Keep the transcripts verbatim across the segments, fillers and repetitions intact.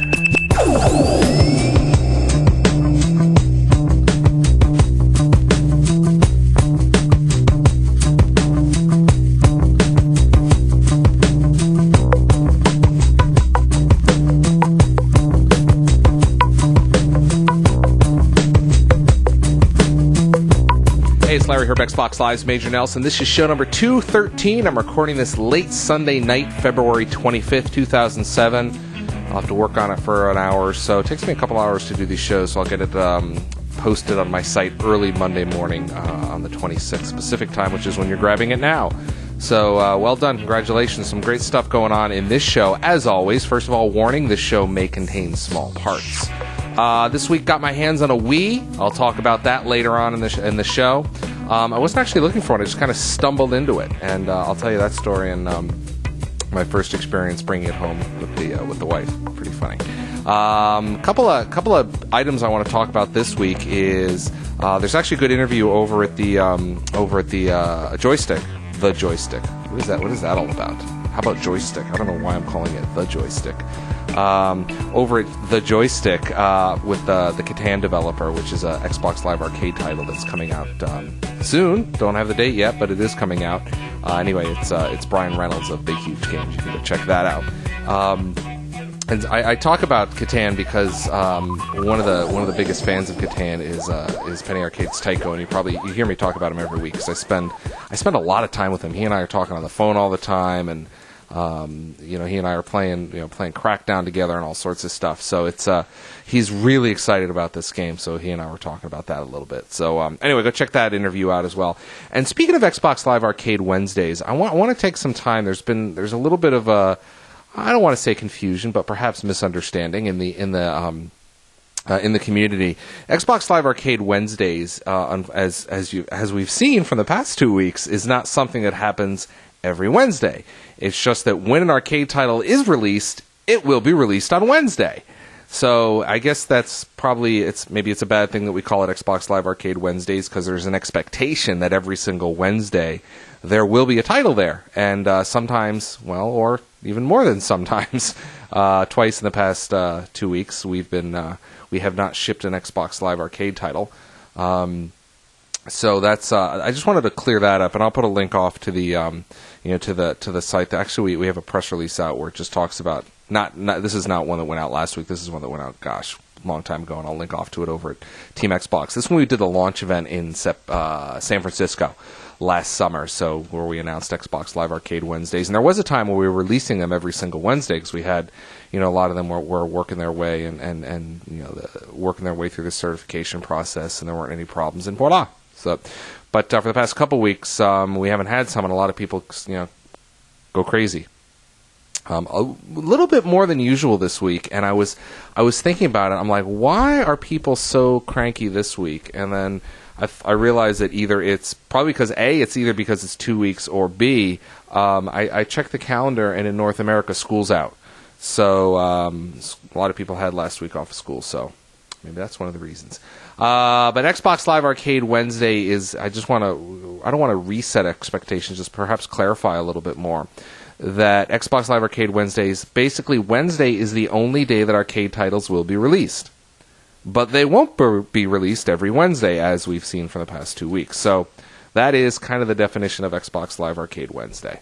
Larry Herb, Xbox Live's Major Nelson. This is show number two thirteen. I'm recording this late Sunday night, February twenty-fifth, two thousand seven. I'll have to work on it for an hour or so. It takes me a couple hours to do these shows, so I'll get it um, posted on my site early Monday morning uh, on the twenty-sixth Pacific time, which is when you're grabbing it now. So, uh, well done. Congratulations. Some great stuff going on in this show. As always, first of all, warning, this show may contain small parts. Uh, this week, got my hands on a Wii. I'll talk about that later on in the, sh- in the show. Um, I wasn't actually looking for it. I just kind of stumbled into it, and uh, I'll tell you that story and um, my first experience bringing it home with the uh, with the wife. Pretty funny. Um, couple of couple of items I want to talk about this week is uh, there's actually a good interview over at the um, over at the uh, Joystick, the Joystick. What is that? What is that all about? How about Joystick? I don't know why I'm calling it the Joystick. Um, over at the Joystick uh, with the the Catan developer, which is a Xbox Live Arcade title that's coming out um, soon. Don't have the date yet, but it is coming out. Uh, anyway, it's uh, it's Brian Reynolds of Big Huge Games. You can go check that out. Um, and I, I talk about Catan because um, one of the one of the biggest fans of Catan is uh, is Penny Arcade's Tycho, and you probably you hear me talk about him every week because I spend I spend a lot of time with him. He and I are talking on the phone all the time, and Um, you know, he and I are playing, you know, playing Crackdown together and all sorts of stuff. So it's, uh, he's really excited about this game. So he and I were talking about that a little bit. So, um, anyway, go check that interview out as well. And speaking of Xbox Live Arcade Wednesdays, I want, I want to take some time. There's been, there's a little bit of a, I don't want to say confusion, but perhaps misunderstanding in the, in the, um, Uh, in the community. Xbox Live Arcade Wednesdays, uh, as as you as we've seen from the past two weeks, is not something that happens every Wednesday. It's just that when an arcade title is released, it will be released on Wednesday. So I guess that's probably it's maybe it's a bad thing that we call it Xbox Live Arcade Wednesdays because there's an expectation that every single Wednesday there will be a title there, and uh, sometimes, well, or even more than sometimes, uh, twice in the past uh, two weeks we've been. Uh, We have not shipped an Xbox Live Arcade title. Um, so that's, uh, I just wanted to clear that up, and I'll put a link off to the, um, you know, to the, to the site. Actually, we, we have a press release out where it just talks about, not, not, this is not one that went out last week. This is one that went out, gosh, a long time ago, and I'll link off to it over at Team Xbox. This one we did the launch event in Sep- uh, San Francisco last summer, so where we announced Xbox Live Arcade Wednesdays. And there was a time where we were releasing them every single Wednesday because we had, you know, a lot of them were, were working their way and, and, and you know, the, working their way through the certification process, and there weren't any problems, and voila. So, but uh, for the past couple weeks, um, we haven't had some, and a lot of people, you know, go crazy. Um, a little bit more than usual this week, and I was, I was thinking about it. I'm like, why are people so cranky this week? And then I, I realized that either it's probably because A, it's either because it's two weeks, or B, um, I, I checked the calendar, and in North America, school's out. So um, a lot of people had last week off of school, so maybe that's one of the reasons. Uh, but Xbox Live Arcade Wednesday is, I just want to, I don't want to reset expectations, just perhaps clarify a little bit more. That Xbox Live Arcade Wednesdays, basically Wednesday is the only day that arcade titles will be released. But they won't be released every Wednesday, as we've seen for the past two weeks. So that is kind of the definition of Xbox Live Arcade Wednesday.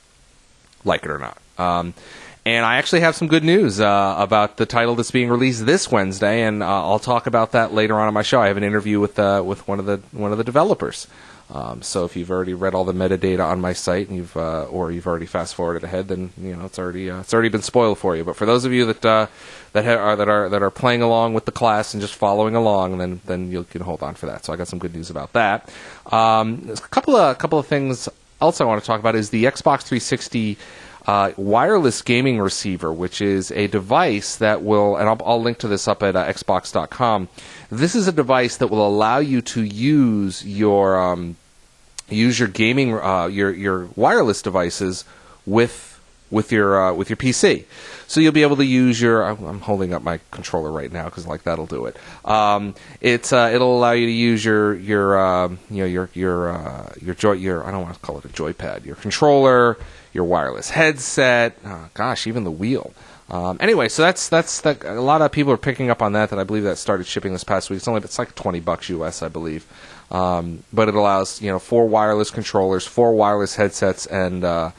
Like it or not. Um, and I actually have some good news uh, about the title that's being released this Wednesday, and uh, I'll talk about that later on in my show. I have an interview with uh, with one of the one of the developers. Um, so if you've already read all the metadata on my site, and you've uh, or you've already fast forwarded ahead, then you know it's already uh, it's already been spoiled for you. But for those of you that uh, that ha- are that are that are playing along with the class and just following along, then then you can hold on for that. So I got some good news about that. Um, there's a couple of a couple of things else I want to talk about is the Xbox three sixty uh, wireless gaming receiver, which is a device that will, and I'll, I'll link to this up at uh, xbox dot com. This is a device that will allow you to use your um, use your gaming uh, your your wireless devices with with your uh, with your P C. So you'll be able to use your. I'm holding up my controller right now because like that'll do it. Um, it's uh, it'll allow you to use your your uh, you know your your uh, your joy your I don't want to call it a joypad. Your controller, your wireless headset. Oh, gosh, even the wheel. Um, anyway, so that's that's that. A lot of people are picking up on that. That I believe that started shipping this past week. It's only it's like twenty bucks U S, I believe. Um, but it allows you know four wireless controllers, four wireless headsets, and uh,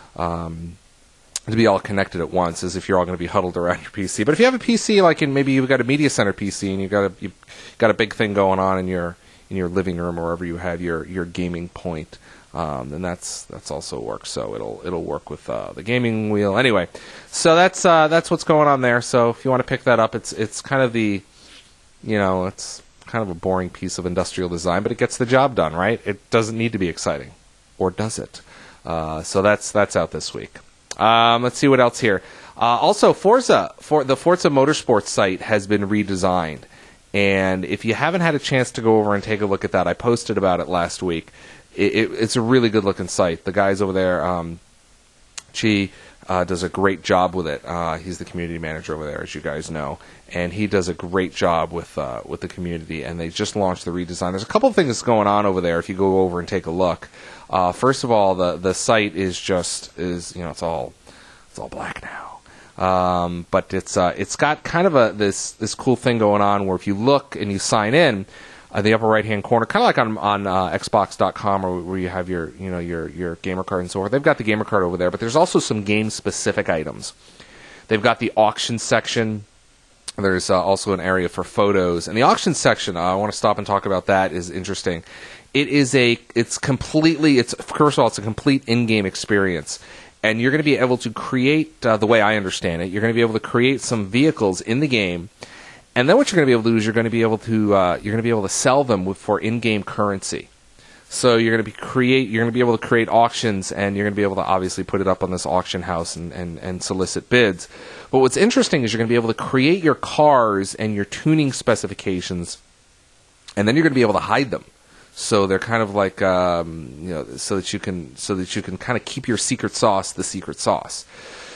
um, to be all connected at once, as if you're all going to be huddled around your P C. But if you have a P C, like in maybe you've got a media center P C and you've got a you've got a big thing going on in your in your living room or wherever you have your your gaming point. Um, then that's that's also works. So it'll it'll work with uh, the gaming wheel. Anyway, so that's uh, that's what's going on there. So if you want to pick that up, it's it's kind of the, you know, it's kind of a boring piece of industrial design, but it gets the job done, right? It doesn't need to be exciting, or does it? Uh, so that's that's out this week. Um, let's see what else here. Uh, also, Forza for the Forza Motorsports site has been redesigned, and if you haven't had a chance to go over and take a look at that, I posted about it last week. It, it, it's a really good-looking site. The guys over there, um, Chi, uh, does a great job with it. Uh, he's the community manager over there, as you guys know, and he does a great job with uh, with the community. And they just launched the redesign. There's a couple of things going on over there. If you go over and take a look, uh, first of all, the the site is just is you know it's all it's all black now. Um, but it's uh, it's got kind of a this this cool thing going on where if you look and you sign in. Uh, the upper right-hand corner, kind of like on on uh, Xbox dot com, or where you have your you know your your gamer card and so forth. They've got the gamer card over there, but there's also some game-specific items. They've got the auction section. There's uh, also an area for photos, and the auction section. Uh, I want to stop and talk about that. Is interesting. It is a it's completely it's first of all it's a complete in-game experience, and you're going to be able to create uh, the way I understand it. You're going to be able to create some vehicles in the game. And then what you're going to be able to do is you're going to be able to uh, you're going to be able to sell them with, for in-game currency. So you're going to be create you're going to be able to create auctions, and you're going to be able to obviously put it up on this auction house and, and, and solicit bids. But what's interesting is you're going to be able to create your cars and your tuning specifications, and then you're going to be able to hide them. So they're kind of like um, you know so that you can so that you can kind of keep your secret sauce the secret sauce.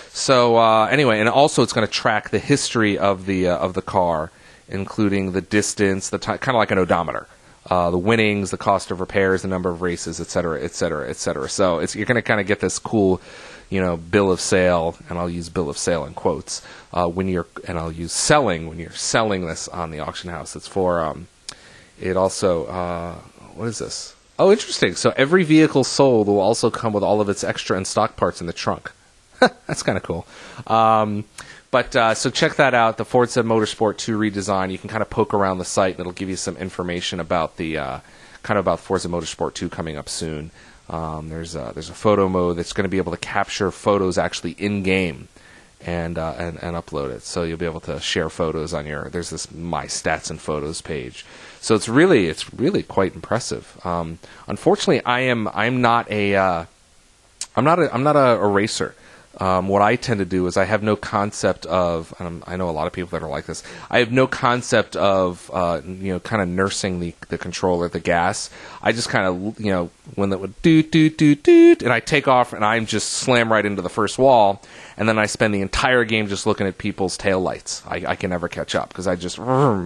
So uh, anyway, and also it's going to track the history of the uh, of the car, including the distance, the time, kind of like an odometer, uh, the winnings, the cost of repairs, the number of races, et cetera, et cetera, et cetera. So it's, you're going to kind of get this cool, you know, bill of sale, and I'll use bill of sale in quotes uh, when you're, and I'll use selling when you're selling this on the auction house. It's for um, it also uh, what is this? Oh, interesting. So every vehicle sold will also come with all of its extra and stock parts in the trunk. That's kind of cool. Um, but uh, so check that out, the Forza Motorsport two redesign. You can kind of poke around the site, and it'll give you some information about the uh, kind of about Forza Motorsport two coming up soon. Um, there's a, there's a photo mode that's going to be able to capture photos actually in game and, uh, and and upload it. So you'll be able to share photos on your. There's this My Stats and Photos page. So it's really it's really quite impressive. Um, unfortunately, I am I'm not a uh, I'm not a I'm not a, a racer. Um, what I tend to do is I have no concept of, and I know a lot of people that are like this, I have no concept of, uh, you know, kind of nursing the, the controller, the gas. I just kind of, you know, when that would doot, doot, doot, doot, and I take off and I'm just slam right into the first wall, and then I spend the entire game just looking at people's tail lights. I, I can never catch up because I just,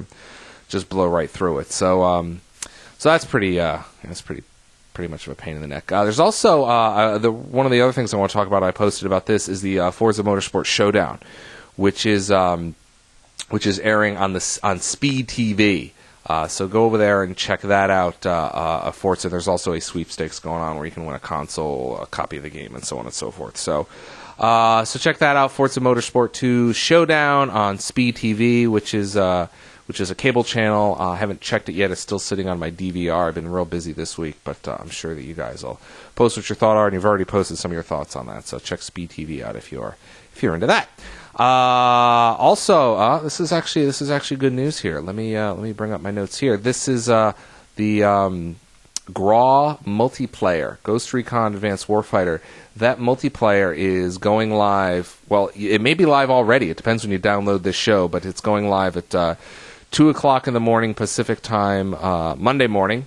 just blow right through it. So, um, so that's pretty, uh, that's pretty pretty much of a pain in the neck. Uh, there's also uh, uh, the one of the other things I want to talk about. I posted about this is the uh, Forza Motorsport Showdown, which is um, which is airing on the on Speed T V. Uh, so go over there and check that out. Uh, uh, Forza. There's also a sweepstakes going on where you can win a console, a copy of the game, and so on and so forth. So. Uh, so check that out, Forza Motorsport two Showdown on Speed T V, which is uh, which is a cable channel. Uh, I haven't checked it yet. It's still sitting on my D V R. I've been real busy this week, but uh, I'm sure that you guys will post what your thoughts are, and you've already posted some of your thoughts on that. So check Speed T V out if you're if you're into that. Uh, also, uh, this is actually this is actually good news here. Let me uh, let me bring up my notes here. This is uh, the um, G R A W multiplayer, Ghost Recon Advanced Warfighter. That multiplayer is going live. Well, it may be live already. It depends when you download this show, but it's going live at uh, two o'clock in the morning Pacific time, uh, Monday morning,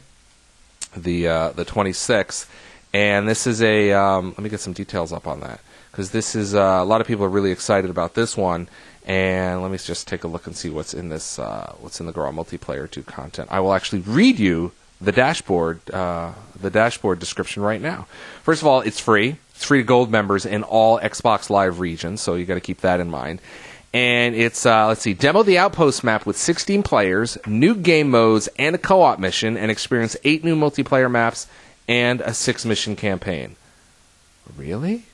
the uh, the twenty-sixth. And this is a, um, let me get some details up on that, because this is, uh, a lot of people are really excited about this one. And let me just take a look and see what's in this, uh, what's in the G R A W multiplayer two content. I will actually read you the dashboard, uh, the dashboard description right now. First of all, it's free. It's free to gold members in all Xbox Live regions, so you got to keep that in mind. And it's, uh, let's see, demo the Outpost map with sixteen players, new game modes, and a co-op mission, and experience eight new multiplayer maps and a six-mission campaign. Really?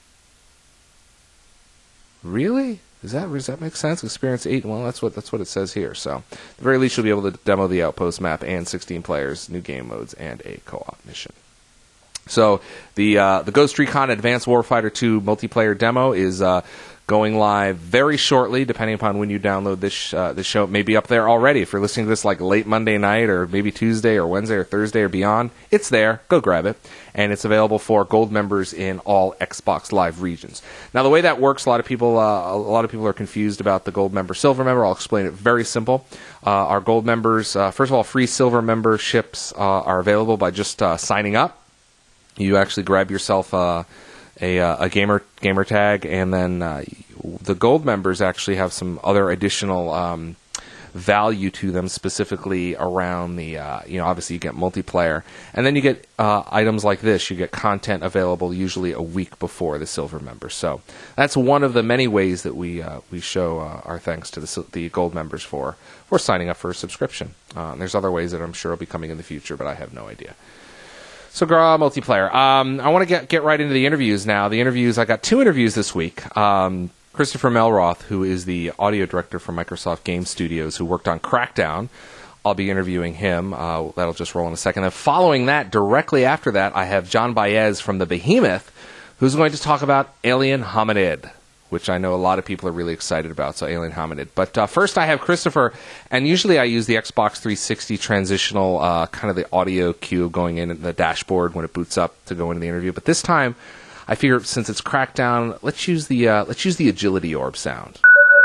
Really? Does that does that make sense? Experience eight. Well, that's what that's what it says here. So, at the very least, you'll be able to demo the Outpost map and sixteen players, new game modes, and a co-op mission. So, the uh, the Ghost Recon Advanced Warfighter two multiplayer demo is uh, going live very shortly, depending upon when you download this uh, this show. It may be up there already. If you're listening to this like late Monday night, or maybe Tuesday, or Wednesday, or Thursday, or beyond, it's there. Go grab it. And it's available for gold members in all Xbox Live regions. Now, the way that works, a lot of people, uh, a lot of people are confused about the gold member, silver member. I'll explain it very simple. Uh, our gold members, uh, first of all, free silver memberships uh, are available by just uh, signing up. You actually grab yourself uh, a uh, a gamer gamer tag, and then uh, the gold members actually have some other additional Um, value to them, specifically around the, uh, you know, obviously you get multiplayer. And then you get uh, items like this. You get content available usually a week before the silver members. So that's one of the many ways that we uh, we show uh, our thanks to the, the gold members for, for signing up for a subscription. Uh, there's other ways that I'm sure will be coming in the future, but I have no idea. So, Gra multiplayer. Um, I want to get get right into the interviews now. The interviews, I got two interviews this week. Um, Christopher Melroth, who is the audio director for Microsoft Game Studios, who worked on Crackdown. I'll be interviewing him. Uh, that'll just roll in a second. And following that, directly after that, I have John Baez from the Behemoth, who's going to talk about Alien Hominid, which I know a lot of people are really excited about, so Alien Hominid. But uh, first I have Christopher, and usually I use the Xbox three sixty transitional, uh, kind of the audio cue going in at the dashboard when it boots up to go into the interview. But this time, I figure since it's Crackdown, let's use the uh, let's use the agility orb sound.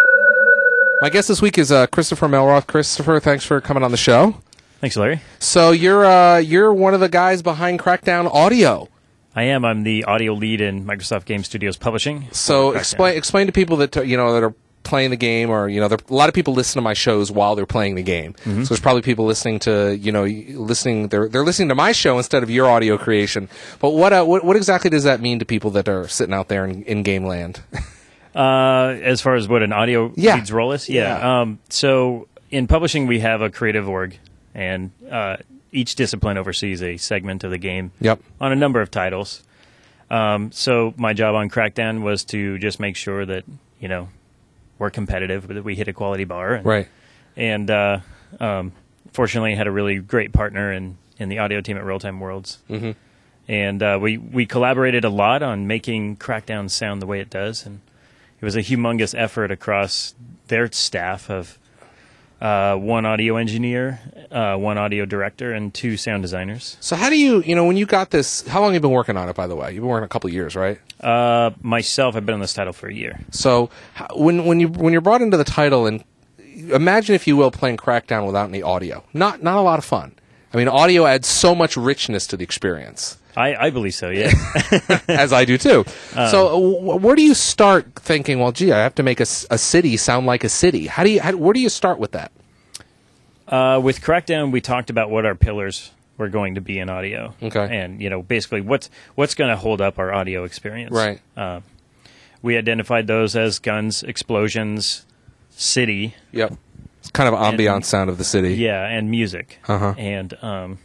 My guest this week is uh, Christopher Melroth. Christopher, thanks for coming on the show. Thanks, Larry. So you're uh, you're one of the guys behind Crackdown Audio. I am. I'm the audio lead in Microsoft Game Studios Publishing. So explain explain to people that you know that are playing the game, or you know, there, a lot of people listen to my shows while they're playing the game. Mm-hmm. So there's probably people listening to you know listening they're they're listening to my show instead of your audio creation. But what uh, what what exactly does that mean to people that are sitting out there in, in game land? uh, as far as what an audio yeah. lead's role is, yeah. yeah. Um, so in publishing, we have a creative org, and uh, each discipline oversees a segment of the game. Yep. On a number of titles. Um, so my job on Crackdown was to just make sure that you know. we're competitive, that we hit a quality bar. And, right. And uh, um, fortunately, I had a really great partner in, in the audio team at Real Time Worlds. Mm-hmm. And uh, we, we collaborated a lot on making Crackdown sound the way it does. And it was a humongous effort across their staff of uh, one audio engineer, uh, one audio director, and two sound designers. So how do you, you know, when you got this, how long have you been working on it, by the way? You've been working a couple of years, right? Uh, myself, I've been on this title for a year. So when when you when you're brought into the title, and imagine, if you will, playing Crackdown without any audio. Not not a lot of fun. I mean, audio adds so much richness to the experience. I, I believe so, yeah. As I do too. Um, so uh, where do you start thinking, well, gee, I have to make a, a city sound like a city? How do you? How, where do you start with that? Uh, with Crackdown, we talked about what our pillars were going to be in audio. Okay. And, you know, basically what's what's going to hold up our audio experience. Right. Uh, we identified those as guns, explosions, city. Yep. It's kind of ambient and, sound of the city. Yeah, and music. Uh-huh. And um,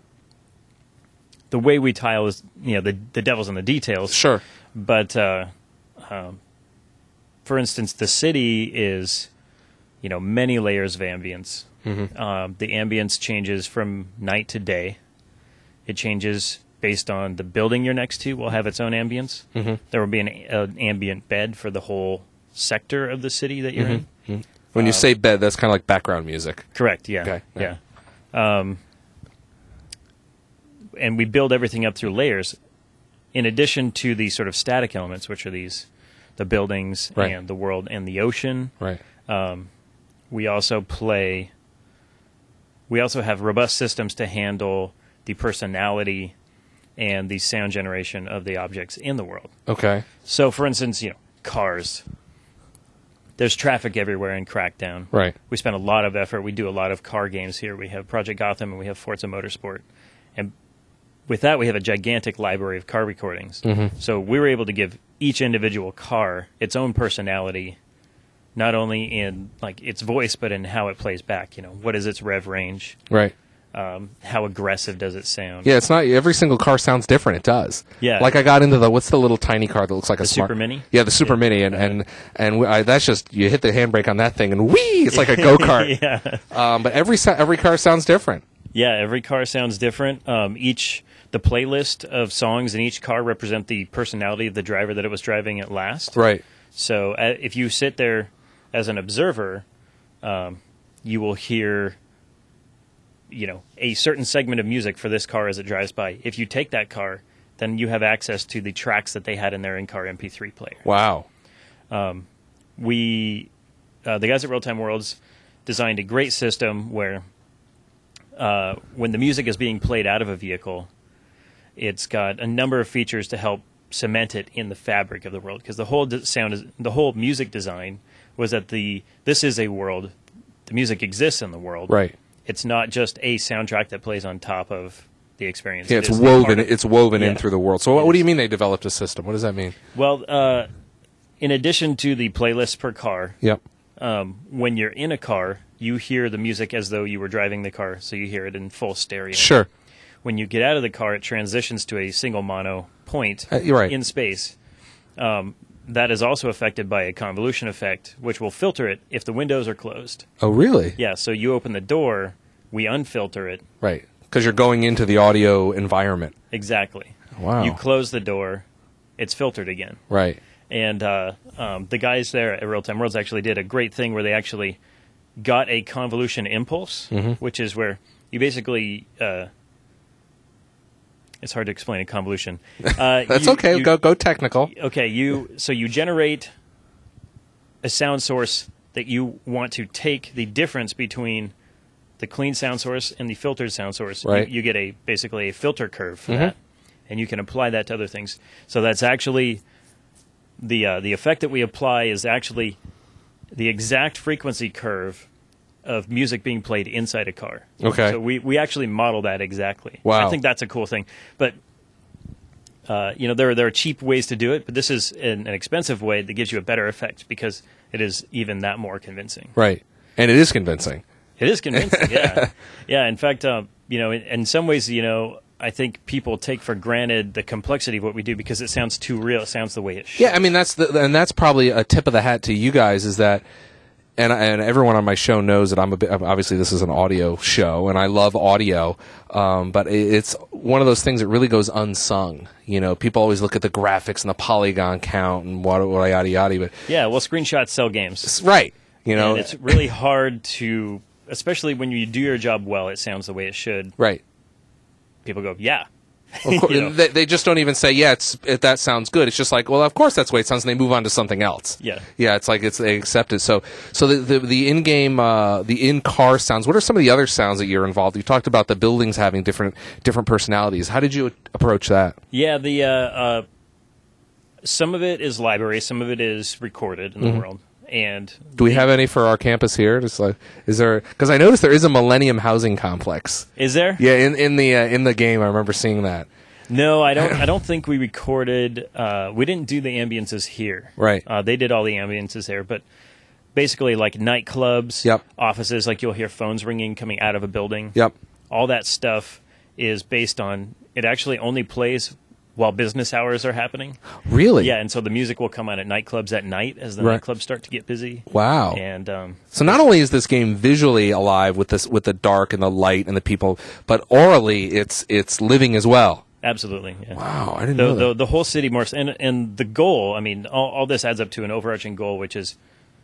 the way we tile is, you know, the, the devil's in the details. Sure. But, uh, um, for instance, the city is, you know, many layers of ambience. Mm-hmm. Um, the ambience changes from night to day. It changes based on the building you're next to will have its own ambience. Mm-hmm. There will be an, an ambient bed for the whole sector of the city that you're mm-hmm. in. Mm-hmm. When you uh, say bed, that's kind of like background music. Correct, yeah. Okay, yeah. yeah. Um, and we build everything up through layers. In addition to the sort of static elements, which are these, the buildings right. and the world and the ocean. Right. Um, we also play... We also have robust systems to handle the personality and the sound generation of the objects in the world. Okay. So, for instance, you know, cars. There's traffic everywhere in Crackdown. Right. We spend a lot of effort. We do a lot of car games here. We have Project Gotham and we have Forza Motorsport. And with that, we have a gigantic library of car recordings. Mm-hmm. So we were able to give each individual car its own personality, not only in like its voice, but in how it plays back. You know, what is its rev range? Right. Um, how aggressive does it sound? Yeah, it's not every single car sounds different. It does. Yeah. Like I got into the what's the little tiny car that looks like The a smart Super Mini? Yeah, the Super Yeah. Mini, and and and I, that's just you hit the handbrake on that thing and whee, it's like a go kart. Yeah. Um, but every sa- every car sounds different. Yeah, every car sounds different. Um, each the playlist of songs in each car represent the personality of the driver that it was driving at last. Right. So uh, if you sit there as an observer, um, you will hear, you know, a certain segment of music for this car as it drives by. If you take that car, then you have access to the tracks that they had in their in-car M P three player. Wow. We, uh, the guys at Real Time Worlds, designed a great system where uh, when the music is being played out of a vehicle, it's got a number of features to help cement it in the fabric of the world. Because the whole de- sound, is, the whole music design was that the this is a world, the music exists in the world. Right. It's not just a soundtrack that plays on top of the experience. Yeah, It it's is a part woven. of- It's woven in Yeah. through the world. So what, It what do is. you mean they developed a system? What does that mean? Well, uh, in addition to the playlists per car, Yep. um, when you're in a car, you hear the music as though you were driving the car, so you hear it in full stereo. Sure. When you get out of the car, it transitions to a single mono point Uh, you're right. in space. Um, that is also affected by a convolution effect, which will filter it if the windows are closed. Oh, really? Yeah, so you open the door, we unfilter it. Right. Because you're going into the audio environment. Exactly. Wow. You close the door, it's filtered again. Right. And uh, um, the guys there at Real Time Worlds actually did a great thing where they actually got a convolution impulse, Mm-hmm. which is where you basically uh, it's hard to explain a convolution. Uh, That's you- okay. you- go go technical. Okay, you so you generate a sound source that you want to take the difference between the clean sound source and the filtered sound source. You- Right. You, get a basically a filter curve for Mhm. that, and you can apply that to other things. So that's actually the uh, the effect that we apply is actually the exact frequency curve of music being played inside a car. Okay. So we, we actually model that exactly. Wow. I think that's a cool thing. But uh, you know, there are, there are cheap ways to do it, but this is an, an expensive way that gives you a better effect because it is even that more convincing. Right. And it is convincing. It is convincing, yeah. Yeah, in fact, um, you know, in, in some ways, you know, I think people take for granted the complexity of what we do because it sounds too real. It sounds the way it should. Yeah, I mean that's the and that's probably a tip of the hat to you guys is that and and everyone on my show knows that I'm a bit obviously this is an audio show and I love audio, um, but it, it's one of those things that really goes unsung. You know, people always look at the graphics and the polygon count and what what yada yada, but Yeah, well, screenshots sell games. it's right. You know, And it's really hard to, especially when you do your job well, it sounds the way it should. right. People go, yeah. Of course, You know. they, they just don't even say, yeah, it's, it, that sounds good. It's just like, well, of course that's the way it sounds, and they move on to something else. Yeah. Yeah, it's like it's they accept it. So, so the the, the in-game, uh, the in-car sounds. What are some of the other sounds that you're involved? You talked about the buildings having different different personalities. How did you approach that? Yeah, the uh, uh, some of it is library, some of it is recorded in the world. And Do we have any for our campus here? Just like, is there? Because I noticed there is a Millennium housing complex. is there? Yeah, in in the uh, in the game, I remember seeing that. No, I don't. I don't think we recorded. Uh, we didn't do the ambiences here. Right. Uh, they did all the ambiences there, but basically, like nightclubs, Yep. offices, like you'll hear phones ringing coming out of a building. Yep. All that stuff is based on. It actually only plays while business hours are happening. Really? Yeah, and so the music will come on at nightclubs at night as the Right. nightclubs start to get busy. Wow. And um, So not only is this game visually alive with this with the dark and the light and the people, but orally it's it's living as well. absolutely, yeah. Wow, I didn't The, know the that. the whole city morphs, and and the goal. I mean, all, all this adds up to an overarching goal, which is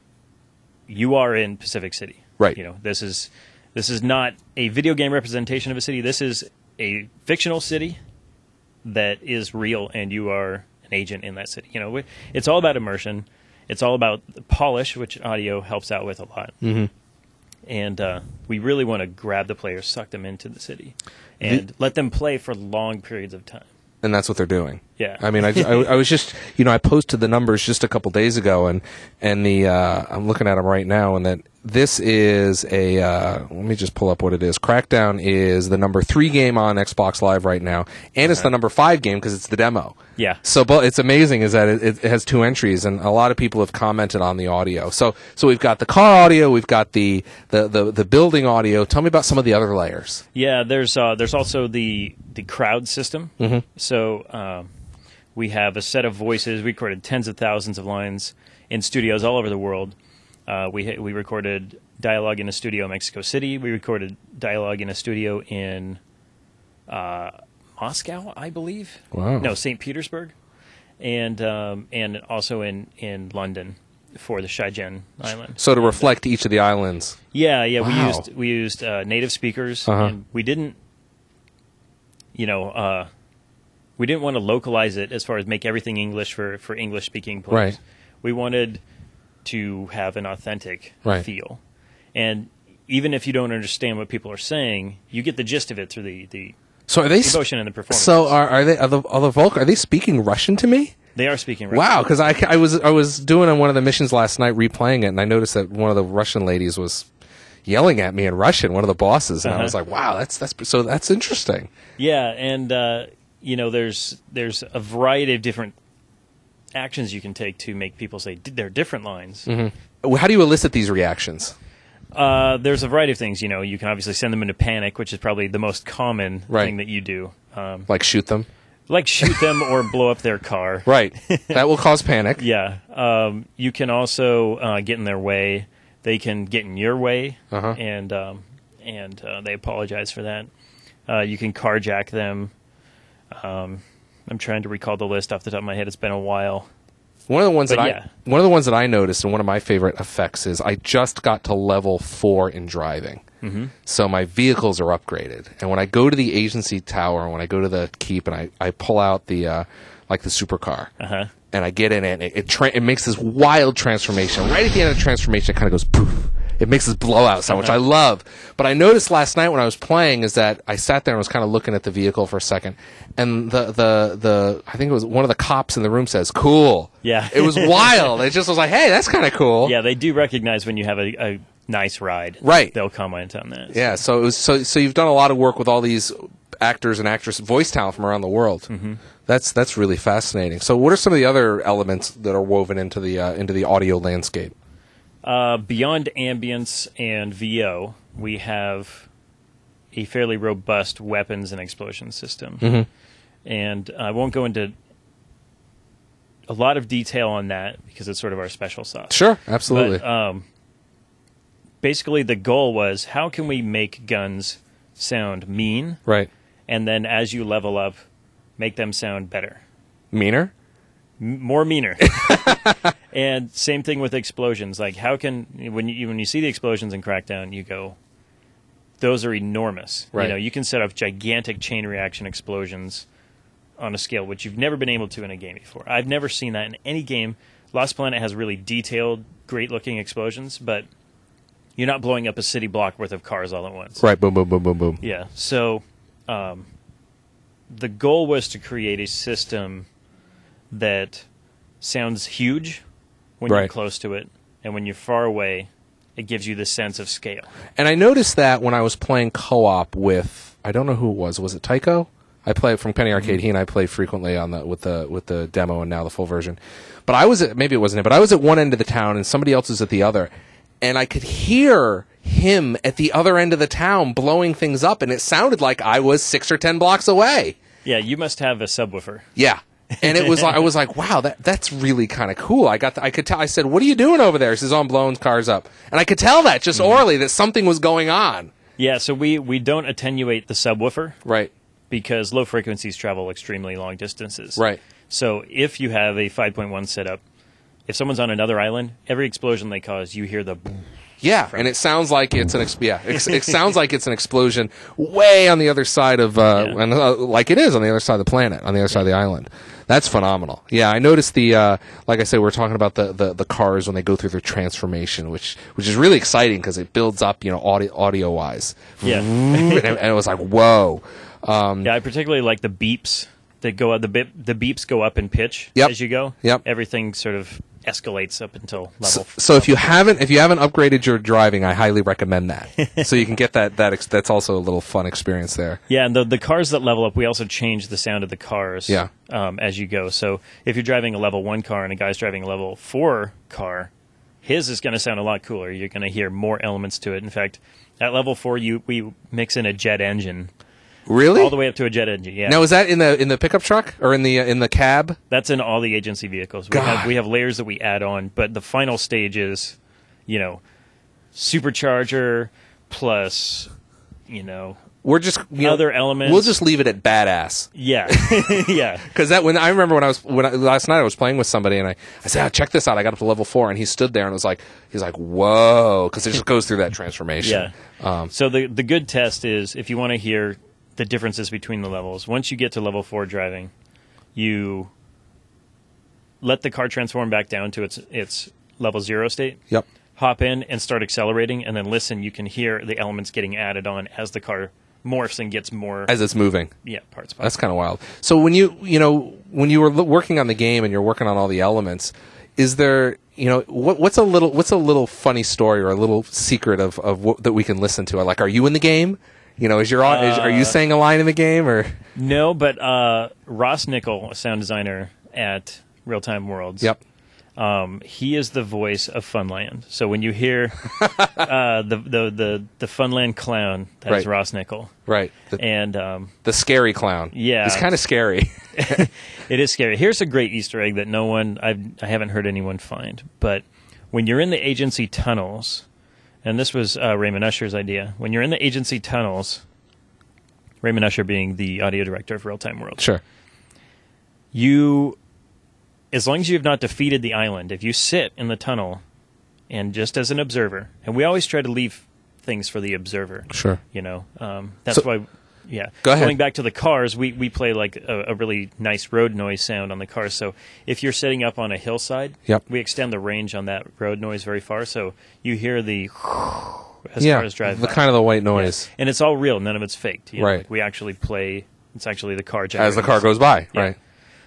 you are in Pacific City, Right. You know, this is this is not a video game representation of a city. This is a fictional city that is real, and you are an agent in that city. You know, it's all about immersion. It's all about the polish, which audio helps out with a lot. Mm-hmm. And uh, we really want to grab the players, suck them into the city, and let them play for long periods of time. And that's what they're doing. Yeah. I mean, I, I, I was just, you know, I posted the numbers just a couple days ago, and and the uh, I'm looking at them right now, and that this is a. Uh, let me just pull up what it is. Crackdown is the number three game on Xbox Live right now, and it's the number five game because it's the demo. Yeah. So, but it's amazing is that it, it has two entries, and a lot of people have commented on the audio. So, so we've got the car audio, we've got the the the, the building audio. Tell me about some of the other layers. Yeah, there's uh, there's also the the crowd system. Mm-hmm. So um, we have a set of voices. We recorded tens of thousands of lines in studios all over the world. Uh, we we recorded dialogue in a studio in Mexico City. We recorded dialogue in a studio in uh, Moscow, I believe. Wow. No, Saint Petersburg, and um, and also in, in London for the Shenzhen island. So to reflect each of the islands. Yeah, yeah. We Wow. used we used uh, native speakers, Uh-huh. and we didn't, you know, uh, we didn't want to localize it as far as make everything English for, for English speaking players. Right. We wanted to have an authentic Right. feel, and even if you don't understand what people are saying, you get the gist of it through the the So are they? sp- emotion and the performance. So are are they? Are the, are the Volk? Are they speaking Russian to me? They are speaking Russian. Wow, because I, I was I was doing on one of the missions last night, replaying it, and I noticed that one of the Russian ladies was yelling at me in Russian, one of the bosses, and I Uh-huh. was like, "Wow, that's that's so that's interesting." Yeah, and uh, you know, there's there's a variety of different actions you can take to make people say "D- they're different lines. Mm-hmm. How do you elicit these reactions? Uh, there's a variety of things. You know, you can obviously send them into panic, which is probably the most common Right. thing that you do. Um, Like shoot them? like shoot them or blow up their car. Right. That will cause panic. Yeah. Um, you can also uh, get in their way. They can get in your way, Uh-huh. and um, and uh, they apologize for that. Uh, you can carjack them. Um, I'm trying to recall the list off the top of my head. It's been a while. One of the ones But that yeah. I one of the ones that I noticed, and one of my favorite effects is I just got to level four in driving, mm-hmm. so my vehicles are upgraded. And when I go to the agency tower, when I go to the keep, and I, I pull out the uh, like the supercar, Uh-huh. and I get in it, and it it, tra- it makes this wild transformation. Right at the end of the transformation, it kind of goes poof. It makes this blowout sound, which I love. But I noticed last night when I was playing is that I sat there and was kind of looking at the vehicle for a second, and the the the I think it was one of the cops in the room says, "Cool." Yeah. It was wild. It just was like, "Hey, that's kind of cool." Yeah, they do recognize when you have a, a nice ride. Right. They'll comment on that. Yeah. So it was so so you've done a lot of work with all these actors and actresses, voice talent from around the world. Mm-hmm. That's that's really fascinating. So what are some of the other elements that are woven into the uh, into the audio landscape? Uh, beyond ambience and V O, we have a fairly robust weapons and explosion system. Mm-hmm. And I won't go into a lot of detail on that because it's sort of our special sauce. Sure, absolutely. But, um, basically, the goal was how can we make guns sound mean, right. and then as you level up, make them sound better. Meaner? M- more meaner. And same thing with explosions. Like, how can when you when you see the explosions in Crackdown, you go, those are enormous. Right. You know, you can set up gigantic chain reaction explosions on a scale which you've never been able to in a game before. I've never seen that in any game. Lost Planet has really detailed, great-looking explosions, but you're not blowing up a city block worth of cars all at once. Right. Boom, boom, boom, boom, boom. Yeah. So, um, the goal was to create a system that sounds huge when Right. you're close to it, and when you're far away, it gives you this sense of scale. And I noticed that when I was playing co-op with, I don't know who it was. Was it Tycho? I play from Penny Arcade. He and I play frequently on the with the with the demo and now the full version. But I was at, maybe it wasn't it, but I was at one end of the town and somebody else was at the other, and I could hear him at the other end of the town blowing things up, and it sounded like I was six or ten blocks away. Yeah, you must have a subwoofer. Yeah. And it was like, I was like, wow, that that's really kind of cool. I got the, I could tell. I said, "What are you doing over there?" He says, "Oh, I'm blowing cars up." And I could tell that just orally that something was going on. Yeah, so we, we don't attenuate the subwoofer Right. because low frequencies travel extremely long distances. Right. So if you have a five point one setup, if someone's on another island, every explosion they cause, you hear the boom. Yeah, and it sounds like it's an ex- yeah, it, it sounds like it's an explosion way on the other side of uh, Yeah. and, uh, like it is on the other side of the planet, on the other side of the island. That's phenomenal. Yeah, I noticed the uh, like I said, we we're talking about the, the, the cars when they go through their transformation, which which is really exciting because it builds up, you know, audio audio wise. Yeah. and, it, and it was like, whoa. Um, Yeah, I particularly like the beeps that go up, the bip, the beeps go up in pitch Yep. as you go. Yep. Everything sort of escalates up until level. So, so if you haven't if you haven't upgraded your driving, I highly recommend that. So you can get that that ex- that's also a little fun experience there. Yeah, and the the cars that level up, we also change the sound of the cars. Yeah. Um, as you go. So if you're driving a level one car and a guy's driving a level four car, his is going to sound a lot cooler. You're going to hear more elements to it. In fact, at level four, you we mix in a jet engine. Really? All the way up to a jet engine. Yeah. Now is that in the in the pickup truck or in the uh, in the cab? That's in all the agency vehicles. We God. have we have layers that we add on, but the final stage is, you know, supercharger plus, you know, We're just you know, other elements. We'll just leave it at badass. Yeah, yeah. Because that when I remember when I was when I, last night I was playing with somebody and I, I said, oh, check this out, I got up to level four and he stood there and was like he's like whoa, because it just goes through that transformation. Yeah. Um, So the the good test is if you want to hear the differences between the levels. Once you get to level four driving, you let the car transform back down to its its level zero state. yep. Hop in and start accelerating, and then listen. You can hear the elements getting added on as the car morphs and gets more As it's moving. yeah parts. That's kind of wild. So when you you know when you were l- working on the game and you're working on all the elements, is there you know what, what's a little what's a little funny story or a little secret of of what, that we can listen to? Like, are you in the game? You know, is your au- is, are you saying a line in the game or? No, but uh, Ross Nickel, a sound designer at Real Time Worlds. Yep. Um, he is the voice of Funland. So when you hear uh, the, the the the Funland clown, that is Right. Ross Nickel. Right. The, And um, the scary clown. Yeah. He's kind of scary. it is scary. Here's a great Easter egg that no one I've, I haven't heard anyone find. But when you're in the agency tunnels, and this was uh, Raymond Usher's idea. When you're in the agency tunnels, Raymond Usher being the audio director of Real Time World, Sure. you, as long as you have not defeated the island, if you sit in the tunnel and just as an observer, and we always try to leave things for the observer. Sure. You know, um, that's So- why. Yeah. Go ahead. Going back to the cars, we, we play like a, a really nice road noise sound on the cars. So if you're setting up on a hillside, Yep. we extend the range on that road noise very far. So you hear the as Yeah. cars drive The by. kind of the white noise And it's all real. None of it's faked. You know, Right. like we actually play. It's actually the car as generating the car this. goes by. Yeah. Right.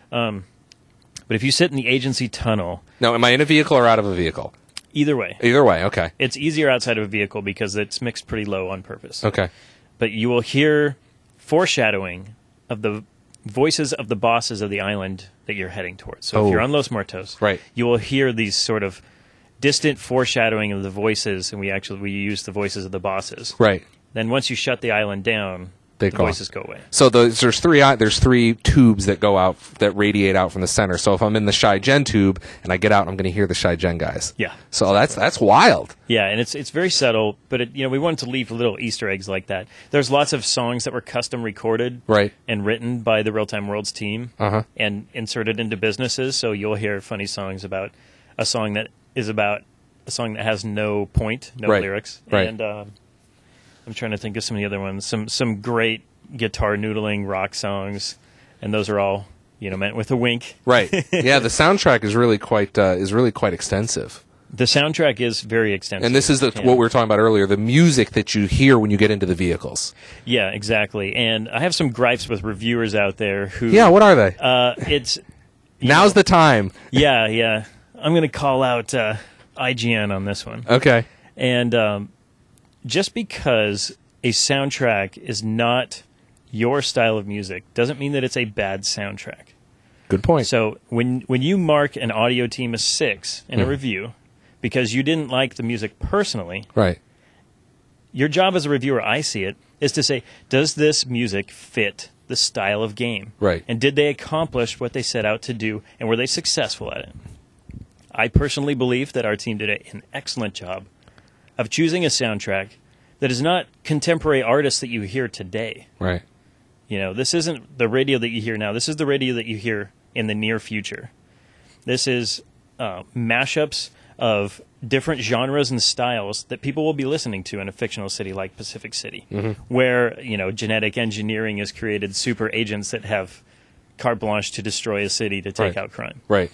But if you sit in the agency tunnel, Now, am I in a vehicle or out of a vehicle? either way, Either way. Okay. it's easier outside of a vehicle because it's mixed pretty low on purpose. Okay. But you will hear foreshadowing of the voices of the bosses of the island that you're heading towards. So Oh. if you're on Los Muertos, Right. you will hear these sort of distant foreshadowing of the voices, and we actually we use the voices of the bosses. Right. Then once you shut the island down, They the go. voices go away. So those, there's three i- there's three tubes that go out that radiate out from the center. So if I'm in the Shy Gen tube and I get out, I'm going to hear the Shy Gen guys. Yeah. So that's that's wild. Yeah, and it's it's very subtle, but it, you know we wanted to leave little Easter eggs like that. There's lots of songs that were custom recorded Right. and written by the Real Time Worlds team Uh-huh. and inserted into businesses. So you'll hear funny songs about a song that is about a song that has no point, no Right. lyrics. Right. And um, I'm trying to think of some of the other ones. Some some great guitar noodling rock songs, and those are all you know meant with a wink. Right. Yeah. The soundtrack is really quite uh, is really quite extensive. The soundtrack is very extensive. And this is the, Yeah. what we were talking about earlier, the music that you hear when you get into the vehicles. Yeah, exactly. And I have some gripes with reviewers out there who. Yeah, what are they? Uh, it's. you Now's know, the time. Yeah, yeah. I'm going to call out uh, I G N on this one. Okay. And um, just because a soundtrack is not your style of music doesn't mean that it's a bad soundtrack. Good point. So when when you mark an audio team a six in a Mm. review because you didn't like the music personally, Right. your job as a reviewer, I see it, is to say, does this music fit the style of game? Right. And did they accomplish what they set out to do, and were they successful at it? I personally believe that our team did an excellent job of choosing a soundtrack that is not contemporary artists that you hear today. Right. You know, this isn't the radio that you hear now. This is the radio that you hear in the near future. This is uh, mashups of different genres and styles that people will be listening to in a fictional city like Pacific City, Mm-hmm. where, you know, genetic engineering has created super agents that have carte blanche to destroy a city to take Right. out crime. Right.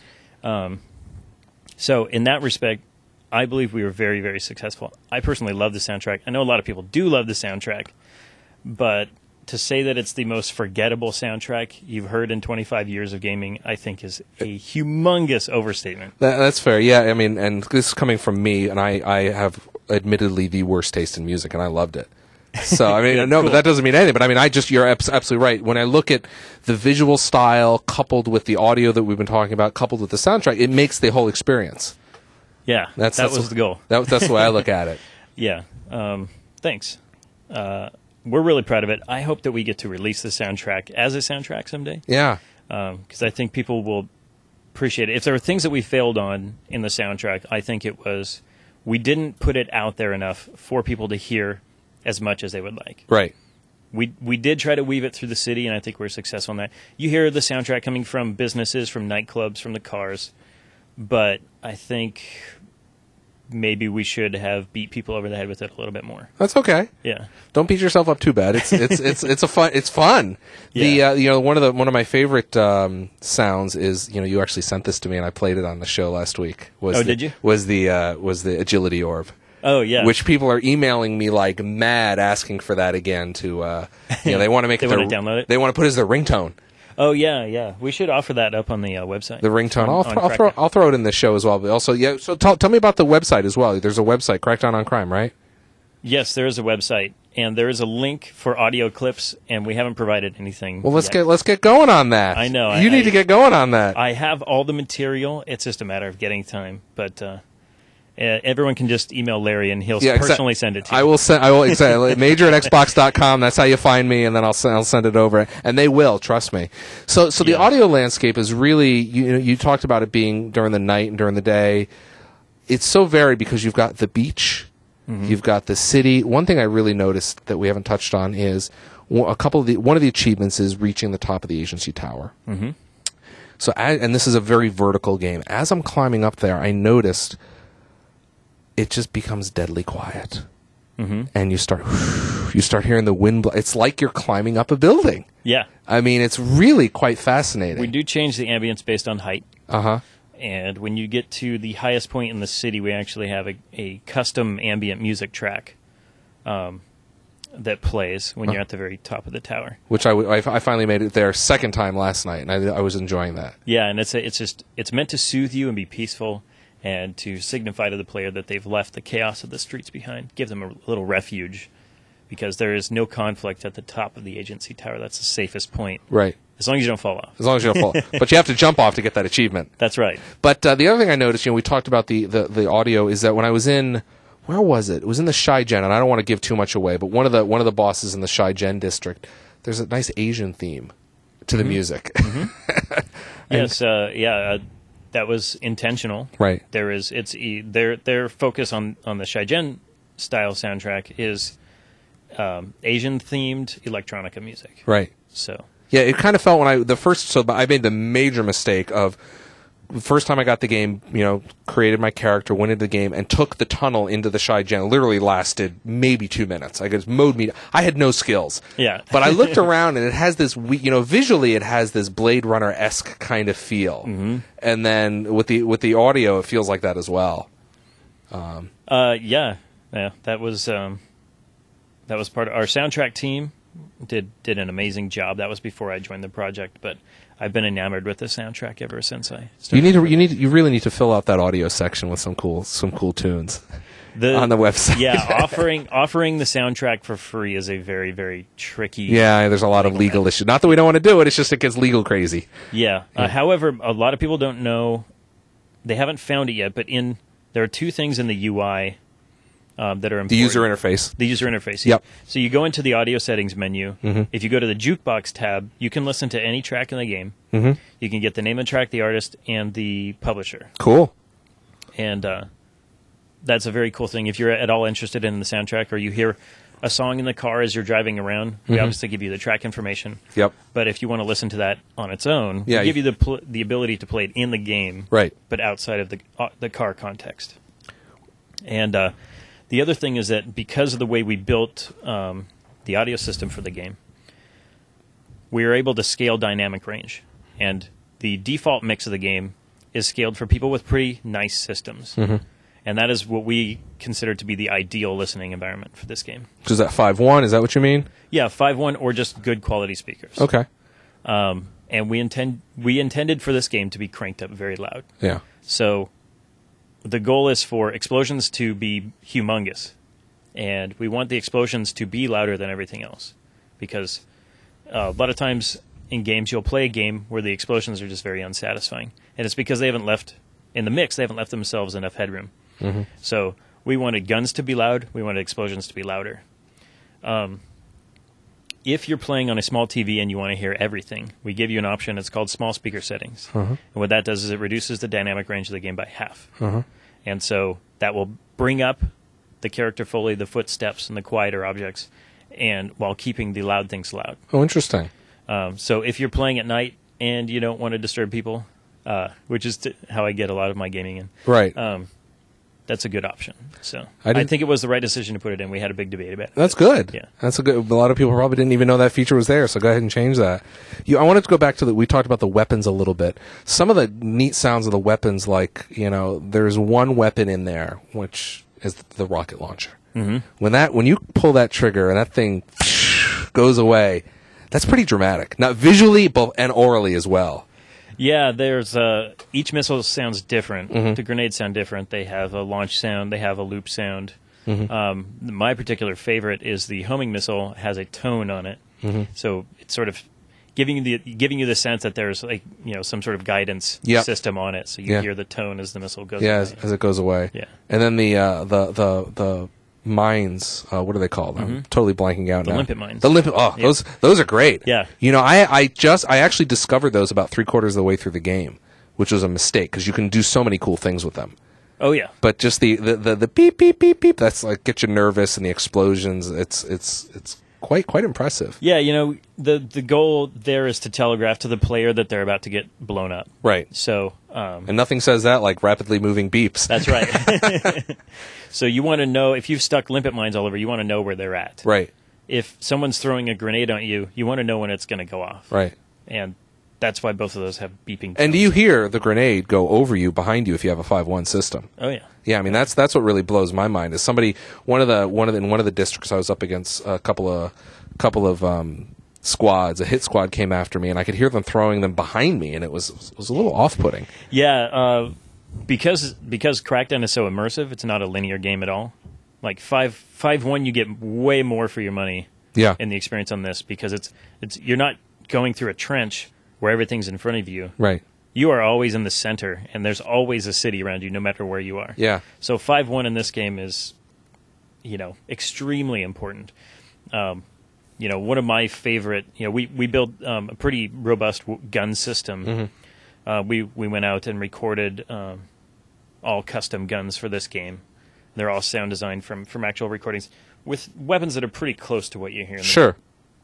So in that respect, I believe we were very, very successful. I personally love the soundtrack. I know a lot of people do love the soundtrack, but to say that it's the most forgettable soundtrack you've heard in twenty-five years of gaming, I think is a humongous overstatement. That, that's fair. Yeah, I mean, and this is coming from me, and I, I have admittedly the worst taste in music, and I loved it. So, I mean, Yeah, no, cool. but that doesn't mean anything. But I mean, I just, you're abs- absolutely right. When I look at the visual style coupled with the audio that we've been talking about, coupled with the soundtrack, it makes the whole experience. Yeah, That's, that that's was the, the goal. That, that's the way I look at it. Yeah, um, thanks. Uh, we're really proud of it. I hope that we get to release the soundtrack as a soundtrack someday, Yeah. because I think people will appreciate it. If there were things that we failed on in the soundtrack, I think it was we didn't put it out there enough for people to hear as much as they would like. Right. We we did try to weave it through the city, and I think we're successful in that. You hear the soundtrack coming from businesses, from nightclubs, from the cars, but I think maybe we should have beat people over the head with it a little bit more. That's okay. Yeah. Don't beat yourself up too bad. It's it's it's it's a fun. It's fun. The Yeah. uh, you know one of the one of my favorite um, sounds is you know you actually sent this to me and I played it on the show last week. Was Oh, the, did you? Was the uh, was the agility orb? Oh, yeah. Which people are emailing me like mad, asking for that again. To uh, you know they want to make They it their, wanna download it? They want to put it as their ringtone. Oh, yeah, yeah. We should offer that up on the uh, website. The ringtone. On- I'll, on th- I'll throw Crackdown. I'll throw it in the show as well. But also, yeah. So tell tell me about the website as well. There's a website, Crackdown on Crime, right? Yes, there is a website, and there is a link for audio clips, and we haven't provided anything. Well, let's yet. get let's get going on that. I know, You I- need I- to get going on that. I have all the material. It's just a matter of getting time. But uh, uh, everyone can just email Larry, and he'll Yeah, exa- personally send it to you. I will send. I will exactly major at xbox dot com. That's how you find me, and then I'll send, I'll send it over, and they will trust me. So, so the Yeah. audio landscape is really you know you talked about it being during the night and during the day. It's so varied because you've got the beach, Mm-hmm. you've got the city. One thing I really noticed that we haven't touched on is w- a couple of the one of the achievements is reaching the top of the agency tower. Mhm. So, I, and this is a very vertical game. As I'm climbing up there, I noticed it just becomes deadly quiet. Mhm. And you start you start hearing the wind blow. It's like you're climbing up a building. Yeah. I mean, it's really quite fascinating. We do change the ambience based on height. Uh-huh. And when you get to the highest point in the city, we actually have a, a custom ambient music track um, that plays when Huh. you're at the very top of the tower. Which I, w- I f- I finally made it there second time last night, and I, I was enjoying that. Yeah, and it's a, it's just it's meant to soothe you and be peaceful, and to signify to the player that they've left the chaos of the streets behind, give them a little refuge, because there is no conflict at the top of the agency tower. That's the safest point, Right. as long as you don't fall off. As long as you don't fall. But you have to jump off to get that achievement. That's right. But uh, the other thing I noticed, you know, we talked about the, the, the audio, is that when I was in, where was it? It was in the Shai Gen, and I don't want to give too much away, but one of the one of the bosses in the Shai Gen district, there's a nice Asian theme to the music. Yes, uh, yeah, uh, that was intentional. Right. There is it's e- their their focus on on the Shaigen style soundtrack is um, Asian themed electronica music. Right. So Yeah, it kind of felt when I the first so I made the major mistake of the first time I got the game, you know, created my character, went into the game, and took the tunnel into the Shai Gen. Literally lasted maybe two minutes. I just mowed me. I had no skills. Yeah. But I looked around and it has this, we- you know, visually it has this Blade Runner esque kind of feel, mm-hmm. and then with the with the audio, it feels like that as well. uh, yeah, yeah, that was um, that was part of our soundtrack team. Did did an amazing job. That was before I joined the project, but I've been enamored with the soundtrack ever since I started. You need to, you need, you really need to fill out that audio section with some cool, some cool tunes the, on the website. Yeah, offering offering the soundtrack for free is a very very tricky. Yeah, there's a lot of legal issues. Not that we don't want to do it; it's just it gets legal crazy. Yeah. Uh, however, a lot of people don't know. They haven't found it yet, but in there are two things in the U I um, that are important. The user interface. The user interface. Yep. So you go into the audio settings menu. Mm-hmm. If you go to the jukebox tab, you can listen to any track in the game. Mm-hmm. You can get the name of the track, the artist, and the publisher. Cool. And uh, that's a very cool thing. If you're at all interested in the soundtrack, or you hear a song in the car as you're driving around, we Mm-hmm. obviously give you the track information. Yep. But if you want to listen to that on its own, Yeah, we give you- you the pl- the ability to play it in the game, Right. but outside of the uh, the car context. And uh, the other thing is that because of the way we built um, the audio system for the game, we are able to scale dynamic range. And the default mix of the game is scaled for people with pretty nice systems. Mm-hmm. and that is what we consider to be the ideal listening environment for this game. So is that five one? Is that what you mean? Yeah, five one or just good quality speakers. Okay. Um, and we intend we intended for this game to be cranked up very loud. Yeah. So the goal is for explosions to be humongous, and we want the explosions to be louder than everything else, because uh, a lot of times in games you'll play a game where the explosions are just very unsatisfying, and it's because they haven't left in the mix they haven't left themselves enough headroom. Mm-hmm. So we wanted guns to be loud, we wanted explosions to be louder. Um, if you're playing on a small T V and you want to hear everything, we give you an option. It's called small speaker settings. Uh-huh. And what that does is it reduces the dynamic range of the game by half. Uh-huh. And so that will bring up the character foley, the footsteps, and the quieter objects, and while keeping the loud things loud. Oh, interesting. Um, so if you're playing at night and you don't want to disturb people, uh, which is t- how I get a lot of my gaming in, Right. um, that's a good option. So I I, didn't- think it was the right decision to put it in. We had a big debate about it. That's good. Yeah. That's a good. A lot of people probably didn't even know that feature was there. So go ahead and change that. You, I wanted to go back to the. We talked about the weapons a little bit. Some of the neat sounds of the weapons, like you know, there's one weapon in there which is the rocket launcher. Mm-hmm. When that when you pull that trigger and that thing goes away, that's pretty dramatic. Not visually, but and orally as well. Yeah, there's uh, each missile sounds different. Mm-hmm. The grenades sound different. They have a launch sound. They have a loop sound. Mm-hmm. Um, my particular favorite is the homing missile has a tone on it, Mm-hmm. so it's sort of giving you the giving you the sense that there's like you know some sort of guidance Yep. system on it. So you Yeah. hear the tone as the missile goes. Yeah, away. as, as it goes away. Yeah. And then the uh, the the the mines. Uh, what do they call them? I'm totally blanking out The now. limpet mines. The limpet. Oh, Yeah. those those are great. Yeah. You know, I I just I actually discovered those about three quarters of the way through the game, which was a mistake because you can do so many cool things with them. Oh yeah. But just the, the, the, the beep beep beep beep. That's like get you nervous, and the explosions. It's it's it's quite quite impressive. Yeah, you know the the goal there is to telegraph to the player that they're about to get blown up. Right. So. Um, And nothing says that like rapidly moving beeps. That's right. So you want to know, if you've stuck limpet mines all over, you want to know where they're at. Right. If someone's throwing a grenade on you, you want to know when it's going to go off. Right. And that's why both of those have beeping And do tones. you hear the grenade go over you behind you if you have a five one system? Oh, yeah. Yeah, I mean that's that's what really blows my mind. Is somebody one of the one of the, in one of the districts I was up against a couple of couple of um, squads. A hit squad came after me, and I could hear them throwing them behind me, and it was it was a little off putting. Yeah, uh, because because Crackdown is so immersive, it's not a linear game at all. Like five five one, you get way more for your money Yeah, in the experience on this, because it's it's you're not going through a trench where everything's in front of you. right. You are always in the center, and there's always a city around you, no matter where you are. Yeah, So five one in this game is, you know, extremely important. Um, you know, one of my favorite. You know, we we built um, a pretty robust w- gun system. Mm-hmm. Uh, we we went out and recorded um, all custom guns for this game. They're all sound designed from from actual recordings with weapons that are pretty close to what you hear. In the sure.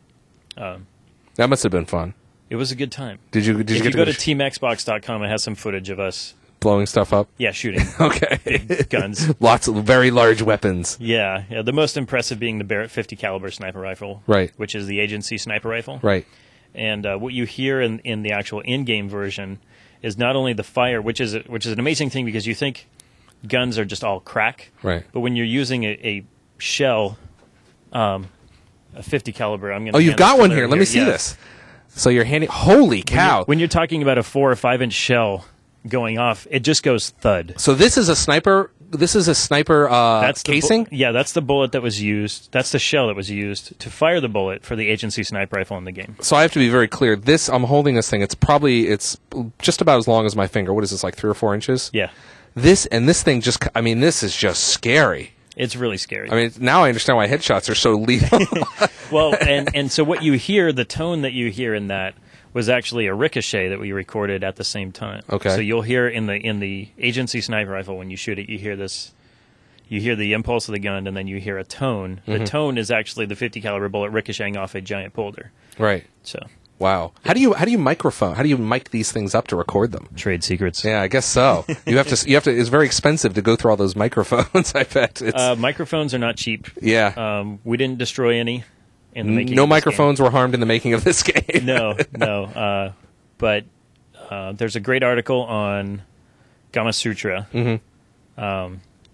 Um, That must have been fun. It was a good time. Did you did you if get you go to sh- team x box dot com, it has some footage of us, blowing stuff up? yeah, shooting Okay, big guns. lots of very large weapons. Yeah, yeah. The most impressive being the Barrett fifty caliber sniper rifle, Right. Which is the agency sniper rifle, Right. And uh, what you hear in, in the actual in-game version is not only the fire, which is a, which is an amazing thing because you think guns are just all crack, Right. But when you're using a, a shell, um, a fifty caliber, I'm gonna. Oh, you've hand got this one to here. Larry Let me see Yeah. this. So you're handing. Holy When cow! you're, when you're talking about a four or five inch shell going off, it just goes thud. So this is a sniper. This is a sniper uh, That's the bu- casing. yeah, that's the bullet that was used. That's the shell that was used to fire the bullet for the agency sniper rifle in the game. So I have to be very clear. This I'm holding this thing. It's probably it's just about as long as my finger. What is this, like three or four inches? Yeah, This and this thing just. I mean, this is just scary. it's really scary. I mean, now I understand why headshots are so lethal. Well, and, and so what you hear, the tone that you hear in that was actually a ricochet that we recorded at the same time. Okay. So you'll hear in the in the agency sniper rifle when you shoot it, you hear this, you hear the impulse of the gun, and then you hear a tone. Mm-hmm. The tone is actually the fifty caliber bullet ricocheting off a giant boulder. Right. So Wow. How do you how do you microphone? How do you mic these things up to record them? trade secrets. Yeah, I guess so. You have to. You have to. It's very expensive to go through all those microphones. I bet. It's, Uh, microphones are not cheap. yeah. Um, we didn't destroy any in the making. No of this microphones were harmed in the making of this game. game. No, no. Uh, but uh, there's a great article on Gamasutra. Mm-hmm. Um,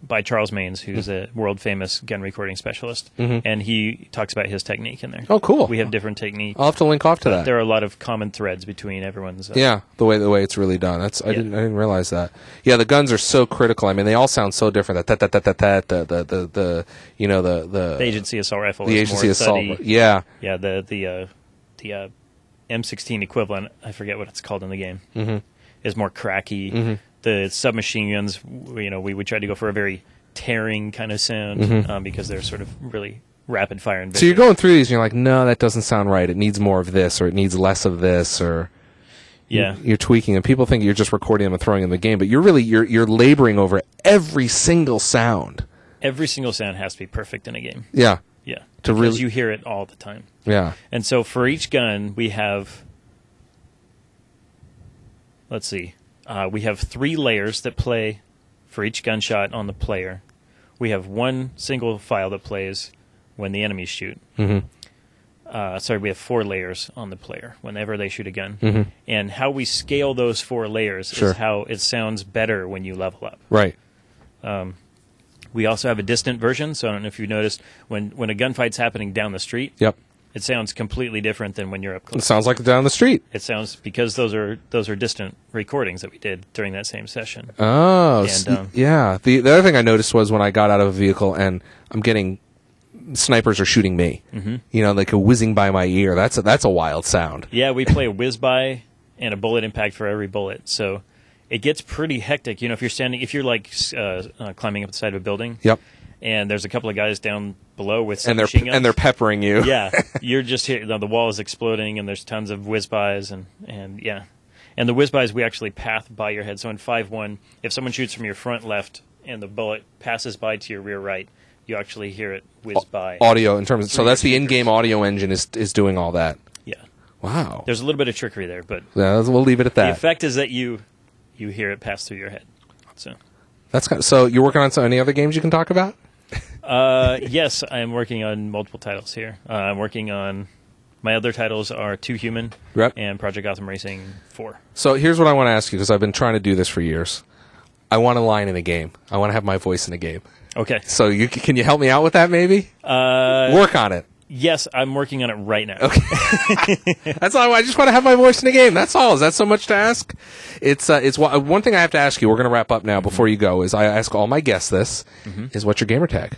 by Charles Maines, who's a world-famous gun recording specialist, Mm-hmm. and he talks about his technique in there. Oh, cool. We have different techniques. I'll have to link off to that. There are a lot of common threads between everyone's. Uh, Yeah, the way the way it's really done. That's I Yeah. didn't I didn't realize that. Yeah, the guns are so critical. I mean, they all sound so different. That that that that that the the the, the you know the the, The agency assault rifle. the is agency more assault. thuddy. Yeah. Yeah, the the uh, the uh, M sixteen equivalent. I forget what it's called in the game. Mm-hmm. Is more cracky. Mm-hmm. The submachine guns, w- you know, we would try to go for a very tearing kind of sound Mm-hmm. um, because they're sort of really rapid fire and So you're vicious. going through these, and you're like, no, that doesn't sound right. It needs more of this, or it needs less of this, or Yeah. you're tweaking. And people think you're just recording them and throwing them in the game, but you're really you're you're laboring over every single sound. Every single sound has to be perfect in a game. Yeah, Yeah. To because really- you hear it all the time. yeah. And so for each gun, we have, let's see, uh, we have three layers that play for each gunshot on the player. We have one single file that plays when the enemies shoot. Mm-hmm. Uh, sorry, we have four layers on the player whenever they shoot a gun. Mm-hmm. And how we scale those four layers Sure. is how it sounds better when you level up. Right. We also have a distant version, so I don't know if you noticed, when, when a gunfight's happening down the street, Yep. it sounds completely different than when you're up It close. sounds like down the street. It sounds because those are those are distant recordings that we did during that same session. Oh, And, s- um, yeah. The the other thing I noticed was when I got out of a vehicle and I'm getting snipers are shooting me. Mm-hmm. You know, like a whizzing by my ear. That's a, that's a wild sound. Yeah, we play a whiz by and a bullet impact for every bullet, so it gets pretty hectic. You know, if you're standing, if you're like uh, uh, climbing up the side of a building, Yep. and there's a couple of guys down below with And they're submachine guns, and they're peppering you. yeah, you're just here. The, the wall is exploding, and there's tons of whiz bys, and and yeah, and the whiz bys we actually path by your head. So in five one, if someone shoots from your front left and the bullet passes by to your rear right, you actually hear it whiz by. Audio in terms of, so Through that's your the in-game audio engine is is doing all that. Yeah, Wow. there's a little bit of trickery there, but Yeah, we'll leave it at the that. effect is that you you hear it pass through your head. So. That's kind of, so you're working on some, any other games you can talk about? Uh, yes, I'm working on multiple titles here. Uh, I'm working on my other titles are Too Human Yep. and Project Gotham Racing four. So here's what I want to ask you because I've been trying to do this for years. I want a line in a game. I want to have my voice in a game. Okay. So you can you help me out with that maybe? Uh, Work on it. yes, I'm working on it right now. Okay. That's all. I just want to have my voice in a game. That's all. Is that so much to ask? It's uh, it's one one thing I have to ask you. We're going to wrap up now. Before you go, is I ask all my guests this: is what's your gamer tag?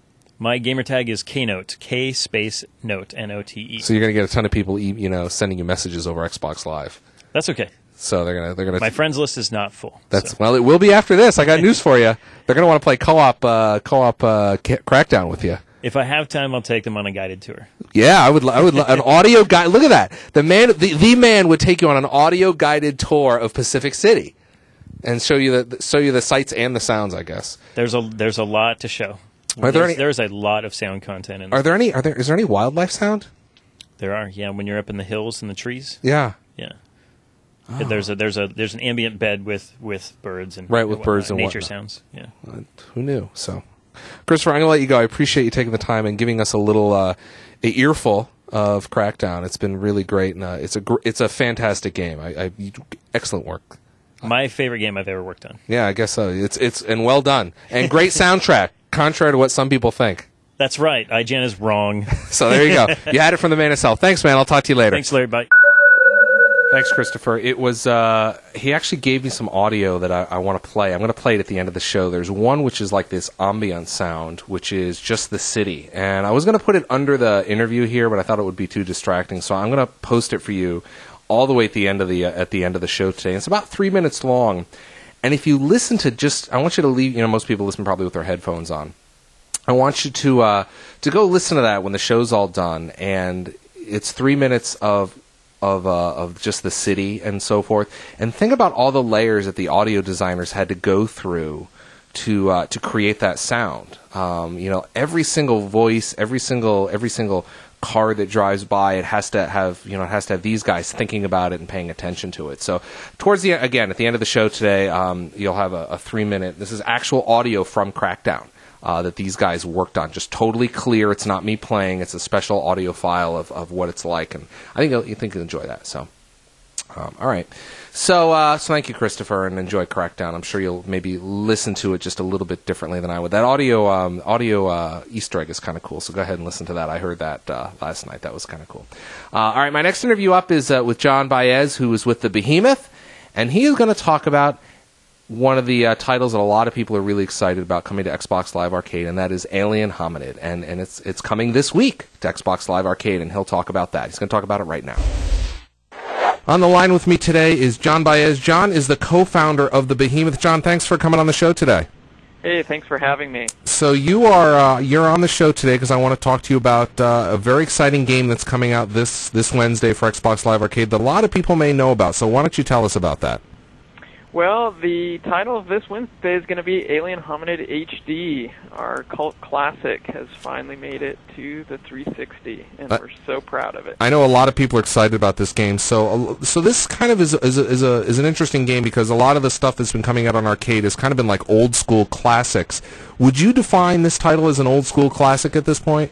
My gamer tag is Knote, K space Note, N O T E. So you're going to get a ton of people, e- you know, sending you messages over Xbox Live. That's okay. So they're gonna they're gonna. My friends list is not full. That's so. well, it will be after this. I got news for you. They're gonna want to play co-op uh, co-op uh, ca- Crackdown with you. If I have time, I'll take them on a guided tour. Yeah, I would. I would. An audio guide. Look at that. The man, the, the man would take you on an audio guided tour of Pacific City, and show you the show you the sights and the sounds. I guess. There's a there's a lot to show. Are there there's, any- there's a lot of sound content in Are this. there any? Are there? Is there any wildlife sound? There are, yeah. When you're up in the hills and the trees, Yeah. yeah. There's a there's a there's an ambient bed with with birds and Right, with whatnot, birds and nature whatnot. sounds. Yeah. Uh, Who knew? So, Christopher, I'm gonna let you go. I appreciate you taking the time and giving us a little uh, a earful of Crackdown. It's been really great, and uh, it's a gr- it's a fantastic game. I, I you, excellent work. My favorite game I've ever worked on. Yeah, I guess so. It's it's and well done and great soundtrack. Contrary to what some people think. That's right. I G N is wrong. So there you go. You had it from the man himself. Thanks, man. I'll talk to you later. Thanks, Larry. Bye. Thanks, Christopher. It was uh, he actually gave me some audio that I, I want to play. I'm going to play it at the end of the show. There's one which is like this ambient sound, which is just the city. And I was going to put it under the interview here, but I thought it would be too distracting. So I'm going to post it for you all the way at the end of the uh, at the end of the show today. It's about three minutes long. And if you listen to just, I want you to leave. You know, most people listen probably with their headphones on. I want you to uh, to go listen to that when the show's all done, and it's three minutes of of uh, of just the city and so forth. And think about all the layers that the audio designers had to go through to uh, to create that sound. Um, you know, every single voice, every single every single car that drives by, it has to have you know it has to have these guys thinking about it and paying attention to it. So towards the again at the end of the show today, um, you'll have a, a three minute. This is actual audio from Crackdown. Uh, that these guys worked on, just totally clear. It's not me playing. It's a special audio file of, of what it's like, and I think you'll, you think you'll enjoy that. So, Um, all right. So, uh, so thank you, Christopher, and enjoy Crackdown. I'm sure you'll maybe listen to it just a little bit differently than I would. That audio um, audio uh, Easter egg is kind of cool, so go ahead and listen to that. I heard that uh, last night. That was kind of cool. Uh, all right, my next interview up is uh, with John Baez, who is with the Behemoth, and he is going to talk about one of the uh, titles that a lot of people are really excited about coming to Xbox Live Arcade, and that is Alien Hominid. And, and it's, it's coming this week to Xbox Live Arcade, and he'll talk about that. He's going to talk about it right now. On the line with me today is John Baez. John is the co-founder of the Behemoth. John, thanks for coming on the show today. Hey, thanks for having me. So you are uh, you're on the show today because I want to talk to you about uh, a very exciting game that's coming out this this Wednesday for Xbox Live Arcade that a lot of people may know about. So why don't you tell us about that? Well, the title of this Wednesday is going to be Alien Hominid H D. Our cult classic has finally made it to the three sixty, and uh, we're so proud of it. I know a lot of people are excited about this game. So, so this kind of is is a, is a is an interesting game because a lot of the stuff that's been coming out on arcade has kind of been like old school classics. Would you define this title as an old school classic at this point?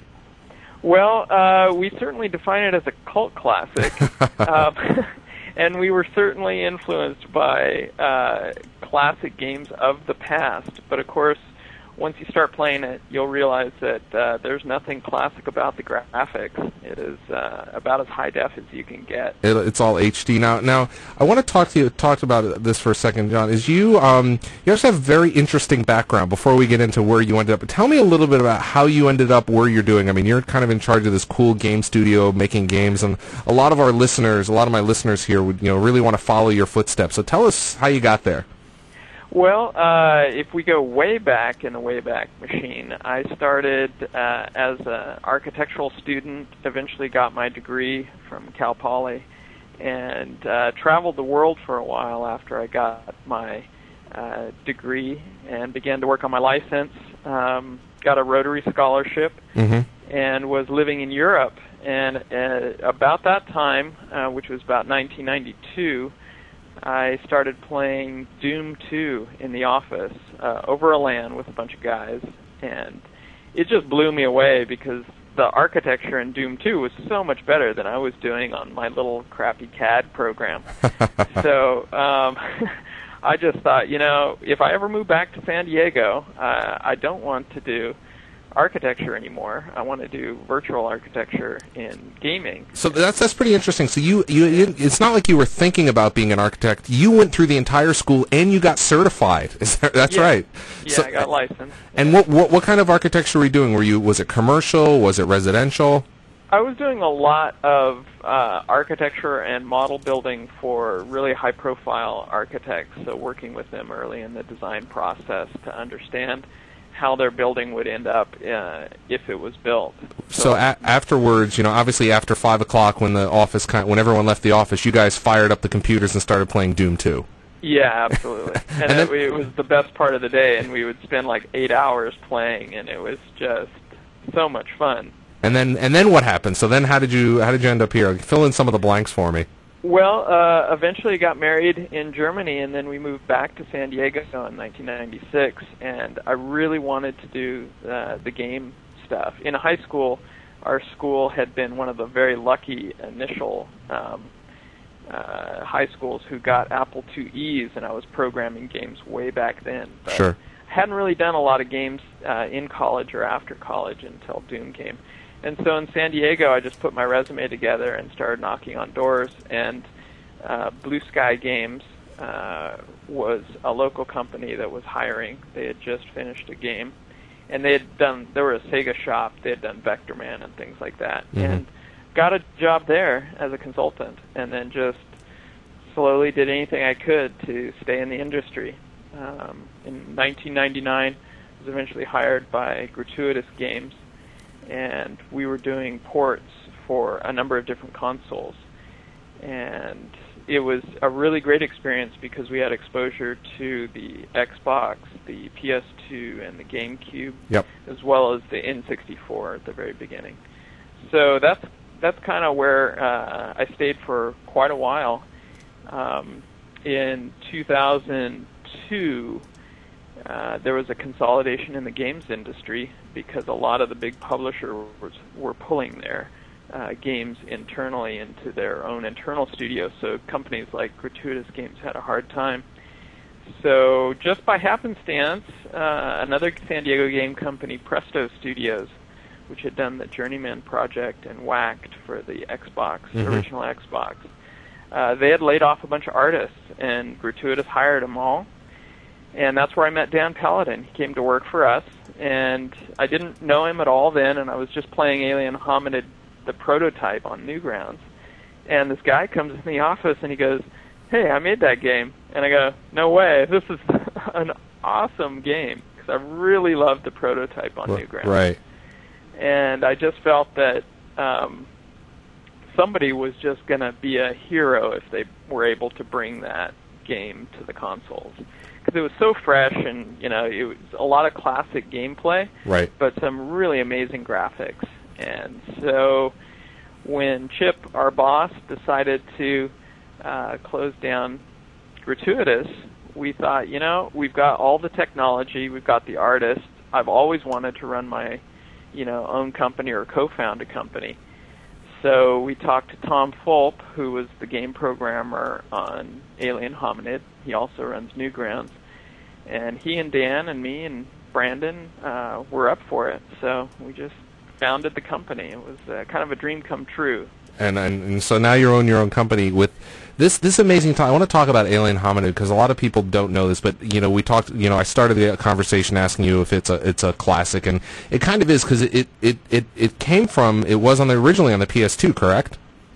Well, uh, we certainly define it as a cult classic. um, And we were certainly influenced by uh, classic games of the past. But of course, once you start playing it, you'll realize that uh, there's nothing classic about the graphics. It is uh, about as high def as you can get. It, it's all H D now. Now, I want to talk to you talk about this for a second, John. Is you um, you also have a very interesting background. Before we get into where you ended up, tell me a little bit about how you ended up where you're doing. I mean, you're kind of in charge of this cool game studio making games, and a lot of our listeners, a lot of my listeners here, would you know really want to follow your footsteps. So tell us how you got there. Well, uh, if we go way back in the Wayback Machine, I started uh, as an architectural student, eventually got my degree from Cal Poly, and uh, traveled the world for a while after I got my uh, degree and began to work on my license, um, got a Rotary Scholarship, mm-hmm. and was living in Europe. And uh, about that time, uh, which was about nineteen ninety-two, I started playing Doom two in the office uh, over a LAN with a bunch of guys, and it just blew me away because the architecture in Doom two was so much better than I was doing on my little crappy C A D program. so um, I just thought, you know, if I ever move back to San Diego, uh, I don't want to do architecture anymore. I want to do virtual architecture in gaming. So that's that's pretty interesting. So you, you you it's not like you were thinking about being an architect. You went through the entire school and you got certified. Is that, that's yeah. right. Yeah, so, I got licensed. And yeah. what, what what kind of architecture were you doing? Were you was it commercial? Was it residential? I was doing a lot of uh, architecture and model building for really high-profile architects. So working with them early in the design process to understand how their building would end up uh, if it was built. So, so a- afterwards, you know, obviously after five o'clock, when the office, kind of, when everyone left the office, you guys fired up the computers and started playing Doom two. Yeah, absolutely. And, and it, then, it was the best part of the day, and we would spend like eight hours playing, and it was just so much fun. And then, and then what happened? So then, how did you, how did you end up here? Fill in some of the blanks for me. Well, uh, eventually got married in Germany, and then we moved back to San Diego in nineteen ninety-six, and I really wanted to do uh, the game stuff. In high school, our school had been one of the very lucky initial um, uh, high schools who got Apple two E's, and I was programming games way back then. But sure. I hadn't really done a lot of games uh, in college or after college until Doom came. And so in San Diego, I just put my resume together and started knocking on doors. And uh, Blue Sky Games uh, was a local company that was hiring. They had just finished a game, and they had done. They were a Sega shop. They had done Vector Man and things like that, mm-hmm. and got a job there as a consultant. And then just slowly did anything I could to stay in the industry. Um, in nineteen ninety-nine, I was eventually hired by Gratuitous Games. And we were doing ports for a number of different consoles. And it was a really great experience because we had exposure to the Xbox, the P S two, and the GameCube, yep. as well as the N sixty-four at the very beginning. So that's that's kind of where uh, I stayed for quite a while. Um, in two thousand two, Uh, there was a consolidation in the games industry because a lot of the big publishers were pulling their uh, games internally into their own internal studios. So companies like Gratuitous Games had a hard time. So just by happenstance, uh, another San Diego game company, Presto Studios, which had done the Journeyman project and Whacked for the Xbox, Mm-hmm. original Xbox, uh, they had laid off a bunch of artists, and Gratuitous hired them all. And that's where I met Dan Paladin. He came to work for us, and I didn't know him at all then, and I was just playing Alien Hominid, the prototype, on Newgrounds. And this guy comes in the office, and he goes, "Hey, I made that game." And I go, "No way, this is an awesome game," because I really loved the prototype on Newgrounds. Right. And I just felt that um, somebody was just going to be a hero if they were able to bring that game to the consoles. Because it was so fresh, and you know, it was a lot of classic gameplay, Right. but some really amazing graphics. And so when Chip, our boss, decided to uh, close down Gratuitous, we thought, you know, we've got all the technology, we've got the artists. I've always wanted to run my, you know, own company or co-found a company. So we talked to Tom Fulp, who was the game programmer on Alien Hominid. He also runs Newgrounds. And he and Dan and me and Brandon uh, were up for it. So we just founded the company. It was uh, kind of a dream come true. And, and and so now you own your own company with this this amazing time. I want to talk about Alien Hominid because a lot of people don't know this, but you know we talked. You know, I started the conversation asking you if it's a it's a classic, and it kind of is because it, it it it came from it was on the originally on the P S two, correct?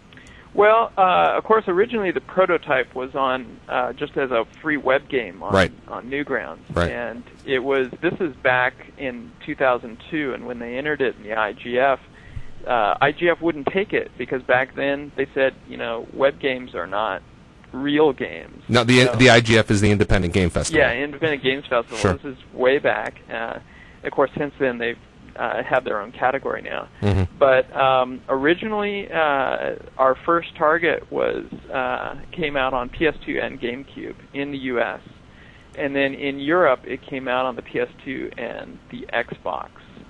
Well, uh, of course, originally the prototype was on uh, just as a free web game on Right. on Newgrounds, Right. and it was. This is back in two thousand two, and when they entered it in the I G F. Uh, I G F wouldn't take it because back then they said, you know, web games are not real games. No, the So- the I G F is the Independent Game Festival. Yeah, Independent Games Festival. Sure. This is way back. Uh, of course, since then they've uh, have their own category now. Mhm. But um, originally, uh, our first target was uh, came out on P S two and GameCube in the U S, and then in Europe it came out on the P S two and the Xbox.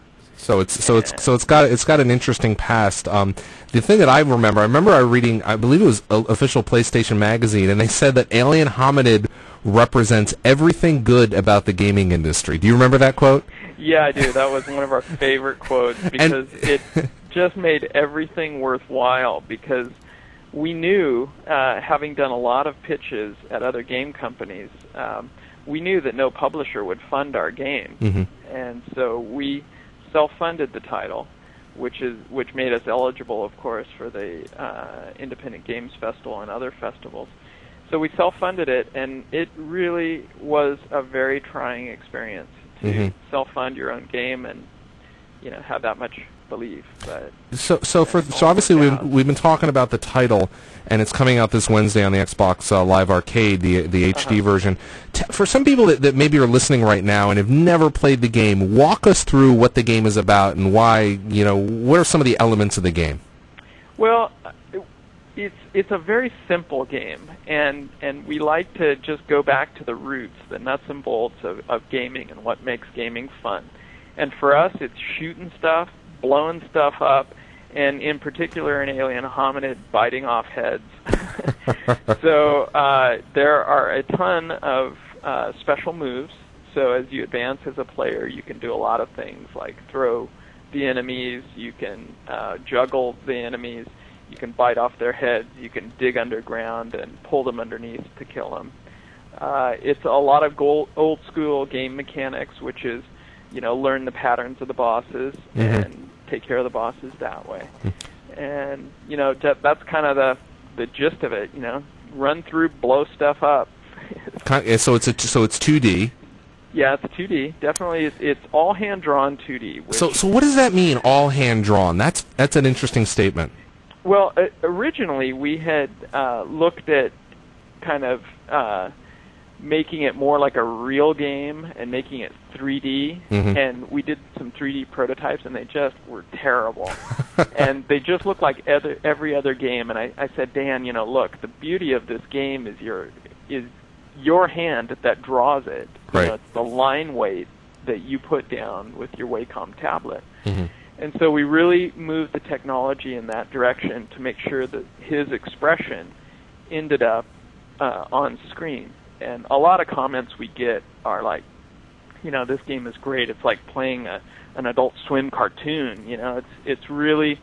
So it's so it's so it's got it's got an interesting past. Um, the thing that I remember, I remember I reading, I believe it was a, official PlayStation magazine, and they said that Alien Hominid represents everything good about the gaming industry. Do you remember that quote? Yeah, I do. That was one of our favorite quotes because it just made everything worthwhile. Because we knew, uh, having done a lot of pitches at other game companies, um, we knew that no publisher would fund our game, Mm-hmm. and so we self-funded the title, which is which made us eligible, of course, for the uh, Independent Games Festival and other festivals. So we self-funded it, and it really was a very trying experience to Mhm. self-fund your own game and, you know, have that much belief. But So, so for so obviously we've we've been talking about the title, and it's coming out this Wednesday on the Xbox uh, Live Arcade, the the H D Uh-huh. version. T- for some people that, that maybe are listening right now and have never played the game, walk us through what the game is about and why. You know, what are some of the elements of the game? Well, it- it's it's a very simple game, and and we like to just go back to the roots, the nuts and bolts of, of gaming and what makes gaming fun. And for us, it's shooting stuff, blowing stuff up, and in particular in Alien Hominid, biting off heads. So uh, there are a ton of uh, special moves. So as you advance as a player, you can do a lot of things like throw the enemies, you can uh, juggle the enemies, you can bite off their heads, you can dig underground and pull them underneath to kill them. Uh, it's a lot of gold, old school game mechanics, which is, you know, learn the patterns of the bosses Mhm. and take care of the bosses that way. And, you know, that, that's kind of the, the gist of it, you know, run through, blow stuff up. Kind of- so it's a so it's two D. Yeah, it's two D. Definitely, it's, it's all hand-drawn two D. Which, So so what does that mean? All hand drawn. That's that's an interesting statement. well, uh, originally we had uh, looked at kind of uh, making it more like a real game and making it three D, Mhm. and we did some three D prototypes, and they just were terrible. And they just looked like other, every other game. And I, I said, Dan, you know, look, the beauty of this game is your is your hand that draws it. You Right. know, it's the line weight that you put down with your Wacom tablet. Mhm. And so we really moved the technology in that direction to make sure that his expression ended up uh, on screen. And a lot of comments we get are like, you know, this game is great. It's like playing a, an Adult Swim cartoon. You know, it's it's really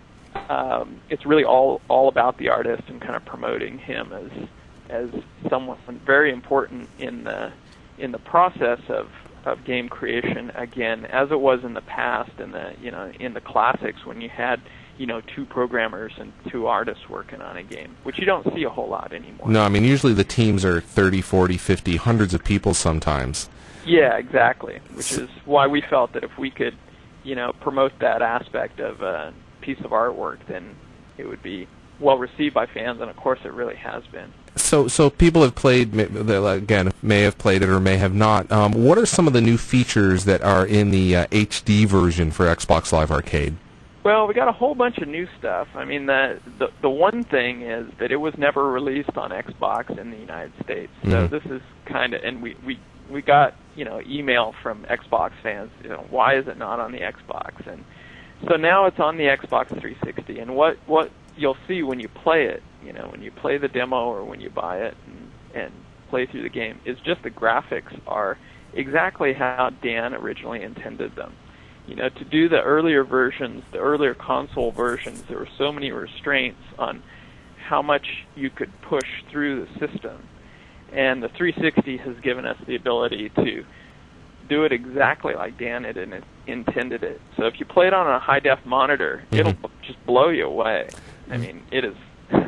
um, it's really all all about the artist and kind of promoting him as as someone very important in the in the process of, of game creation. Again, as it was in the past, in the you know in the classics when you had you know two programmers and two artists working on a game, which you don't see a whole lot anymore. No, I mean usually the teams are thirty, forty, fifty, hundreds of people sometimes. Yeah, exactly. Which is why we felt that if we could, you know, promote that aspect of a piece of artwork, then it would be well received by fans, and of course it really has been. So, so people have played, again, may have played it or may have not. Um, what are some of the new features that are in the uh, H D version for Xbox Live Arcade? Well, we got a whole bunch of new stuff. I mean, the the, the one thing is that it was never released on Xbox in the United States. So Mm-hmm. this is kind of, and we, we, we got, you know, email from Xbox fans, you know, why is it not on the Xbox? And so now it's on the Xbox three sixty. And what, what you'll see when you play it, you know, when you play the demo or when you buy it and, and play through the game, is just the graphics are exactly how Dan originally intended them. You know, to do the earlier versions, the earlier console versions, there were so many restraints on how much you could push through the system. And the three sixty has given us the ability to do it exactly like Dan had in- intended it. So if you play it on a high-def monitor, Mm-hmm. it'll b- just blow you away. I mean, it is...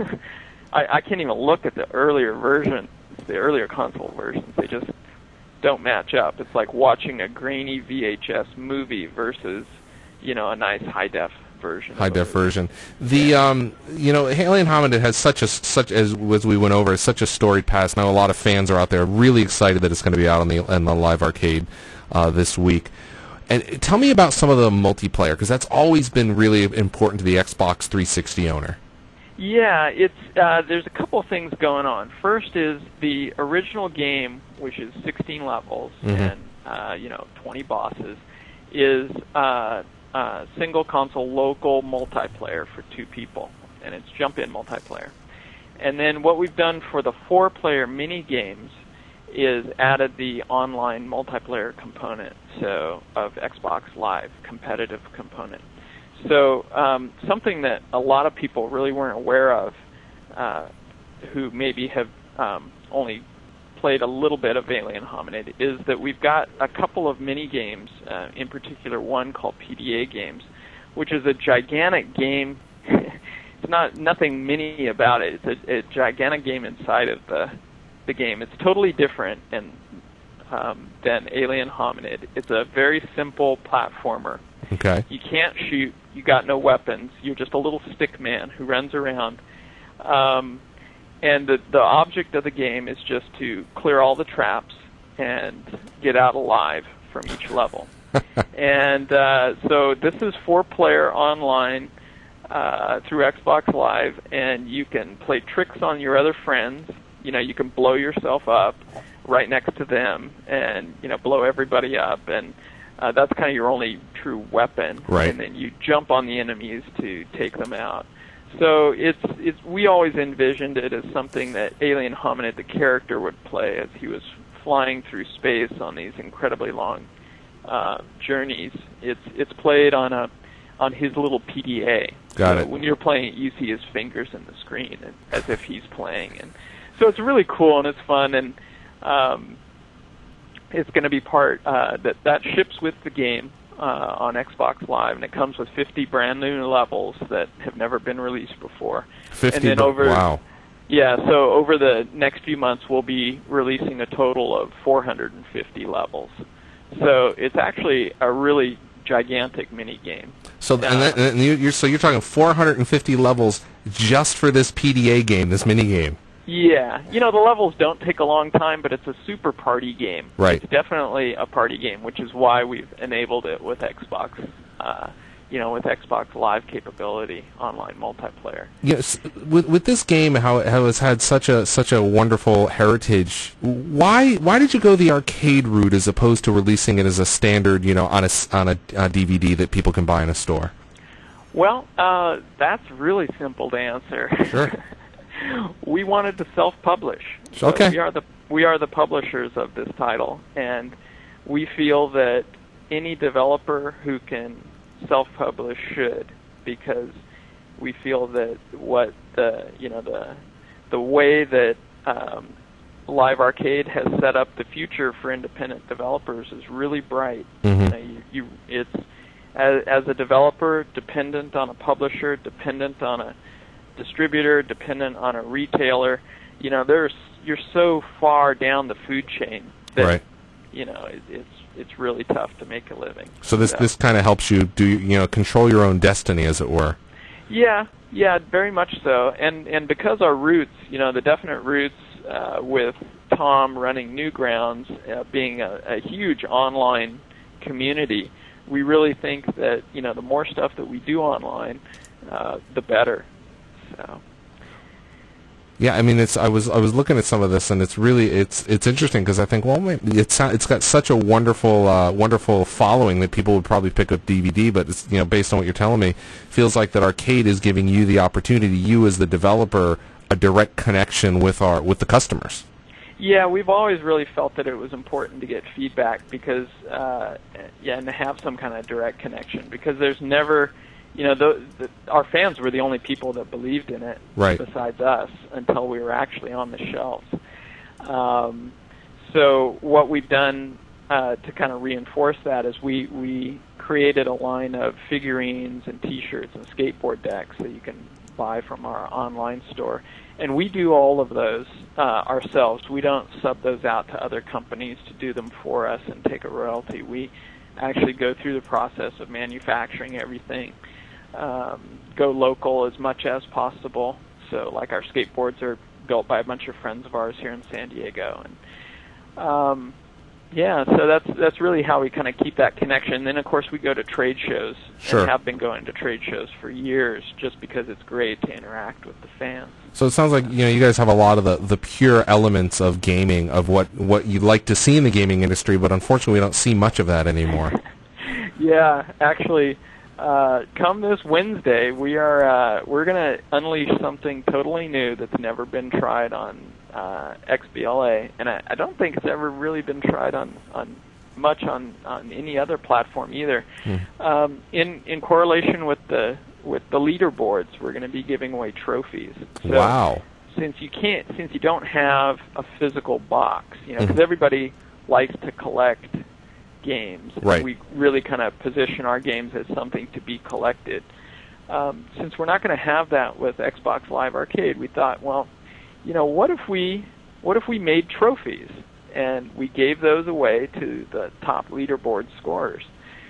I, I can't even look at the earlier versions, the earlier console versions. They just don't match up. It's like watching a grainy V H S movie versus, you know, a nice high-def version. High def version. The um, you know, Alien Hominid has such a such as as we went over, such a storied past. Now a lot of fans are out there really excited that it's going to be out on the on the Live Arcade uh, this week. And tell me about some of the multiplayer, because that's always been really important to the Xbox three sixty owner. Yeah, it's uh, there's a couple of things going on. First is the original game, which is sixteen levels Mm-hmm. and uh, you know twenty bosses, is uh, uh, single console local multiplayer for two people, and it's jump-in multiplayer. And then what we've done for the four-player mini games is added the online multiplayer component, so of Xbox Live competitive component. So um, something that a lot of people really weren't aware of, uh, who maybe have um, only played a little bit of Alien Hominid, is that we've got a couple of mini games, uh, in particular one called P D A Games, which is a gigantic game. It's not nothing mini about it. It's a, a gigantic game inside of the the game. It's totally different and um, than Alien Hominid. It's a very simple platformer. Okay. You can't shoot. You got no weapons. You're just a little stick man who runs around. Um, and the, the object of the game is just to clear all the traps and get out alive from each level. and uh, so this is four-player online uh, through Xbox Live, and you can play tricks on your other friends. You know, you can blow yourself up right next to them and, you know, blow everybody up. And Uh, that's kind of your only true weapon, Right. and then you jump on the enemies to take them out. So it's it's we always envisioned it as something that Alien Hominid, the character, would play as he was flying through space on these incredibly long uh, journeys. It's it's played on a on his little P D A. Got so it. When you're playing it, you see his fingers in the screen and, as if he's playing, and so it's really cool and it's fun and. Um, It's going to be part uh, that that ships with the game uh, on Xbox Live, and it comes with fifty brand new levels that have never been released before. Fifty. And then over, wow. Yeah, so over the next few months, we'll be releasing a total of four hundred fifty levels. So it's actually a really gigantic mini game. So Uh, and, that, and you- you're so you're talking four hundred fifty levels just for this P D A game, this mini game. Yeah, you know, the levels don't take a long time, but it's a super party game. Right. It's definitely a party game, which is why we've enabled it with Xbox uh, you know, with Xbox Live capability, online multiplayer. Yes, with with this game, how it, how it's had such a such a wonderful heritage. Why why did you go the arcade route as opposed to releasing it as a standard, you know, on a s- on a, a D V D that people can buy in a store? Well, uh, that's really simple to answer. Sure. We wanted to self-publish. So Okay. We are the we are the publishers of this title, and we feel that any developer who can self-publish should, because we feel that what the you know the the way that um, Live Arcade has set up the future for independent developers is really bright. Mm-hmm. You know, you, you, it's as, as a developer, dependent on a publisher, dependent on a distributor, dependent on a retailer. You know, there's you're so far down the food chain that Right. you know it, it's it's really tough to make a living. So this this kind of helps you do you know control your own destiny, as it were. Yeah, yeah, very much so. And and because our roots, you know, the definite roots uh, with Tom running Newgrounds, uh, being a, a huge online community, we really think that, you know, the more stuff that we do online, uh, the better. So. Yeah, I mean, it's. I was I was looking at some of this, and it's really it's it's interesting because I think, well, maybe it's it's got such a wonderful uh, wonderful following that people would probably pick up D V D. But it's, you know, based on what you're telling me, feels like that arcade is giving you the opportunity, you as the developer, a direct connection with our with the customers. Yeah, we've always really felt that it was important to get feedback because, uh, yeah, and to have some kind of direct connection because there's never. You know, the, the, our fans were the only people that believed in it, right. besides us, until we were actually on the shelves. Um, so what we've done uh, to kind of reinforce that is we, we created a line of figurines and T-shirts and skateboard decks that you can buy from our online store. And we do all of those uh, ourselves. We don't sub those out to other companies to do them for us and take a royalty. We actually go through the process of manufacturing everything. Um, go local as much as possible. So, like our skateboards are built by a bunch of friends of ours here in San Diego, and um, yeah, so that's that's really how we kind of keep that connection. And then, of course, we go to trade shows Sure. and have been going to trade shows for years, just because it's great to interact with the fans. So it sounds like you know you guys have a lot of the, the pure elements of gaming, of what what you'd like to see in the gaming industry, but unfortunately, we don't see much of that anymore. Yeah, actually. Uh, come this Wednesday, we are uh, we're going to unleash something totally new that's never been tried on uh, X B L A, and I, I don't think it's ever really been tried on, on much on, on any other platform either. Hmm. Um, in in correlation with the with the leaderboards, we're going to be giving away trophies. So Wow! Since you can't, since you don't have a physical box, you know, because mm-hmm. everybody likes to collect games. Right. We really kind of position our games as something to be collected. Um, since we're not going to have that with Xbox Live Arcade, we thought, well, you know, what if we what if we made trophies and we gave those away to the top leaderboard scorers?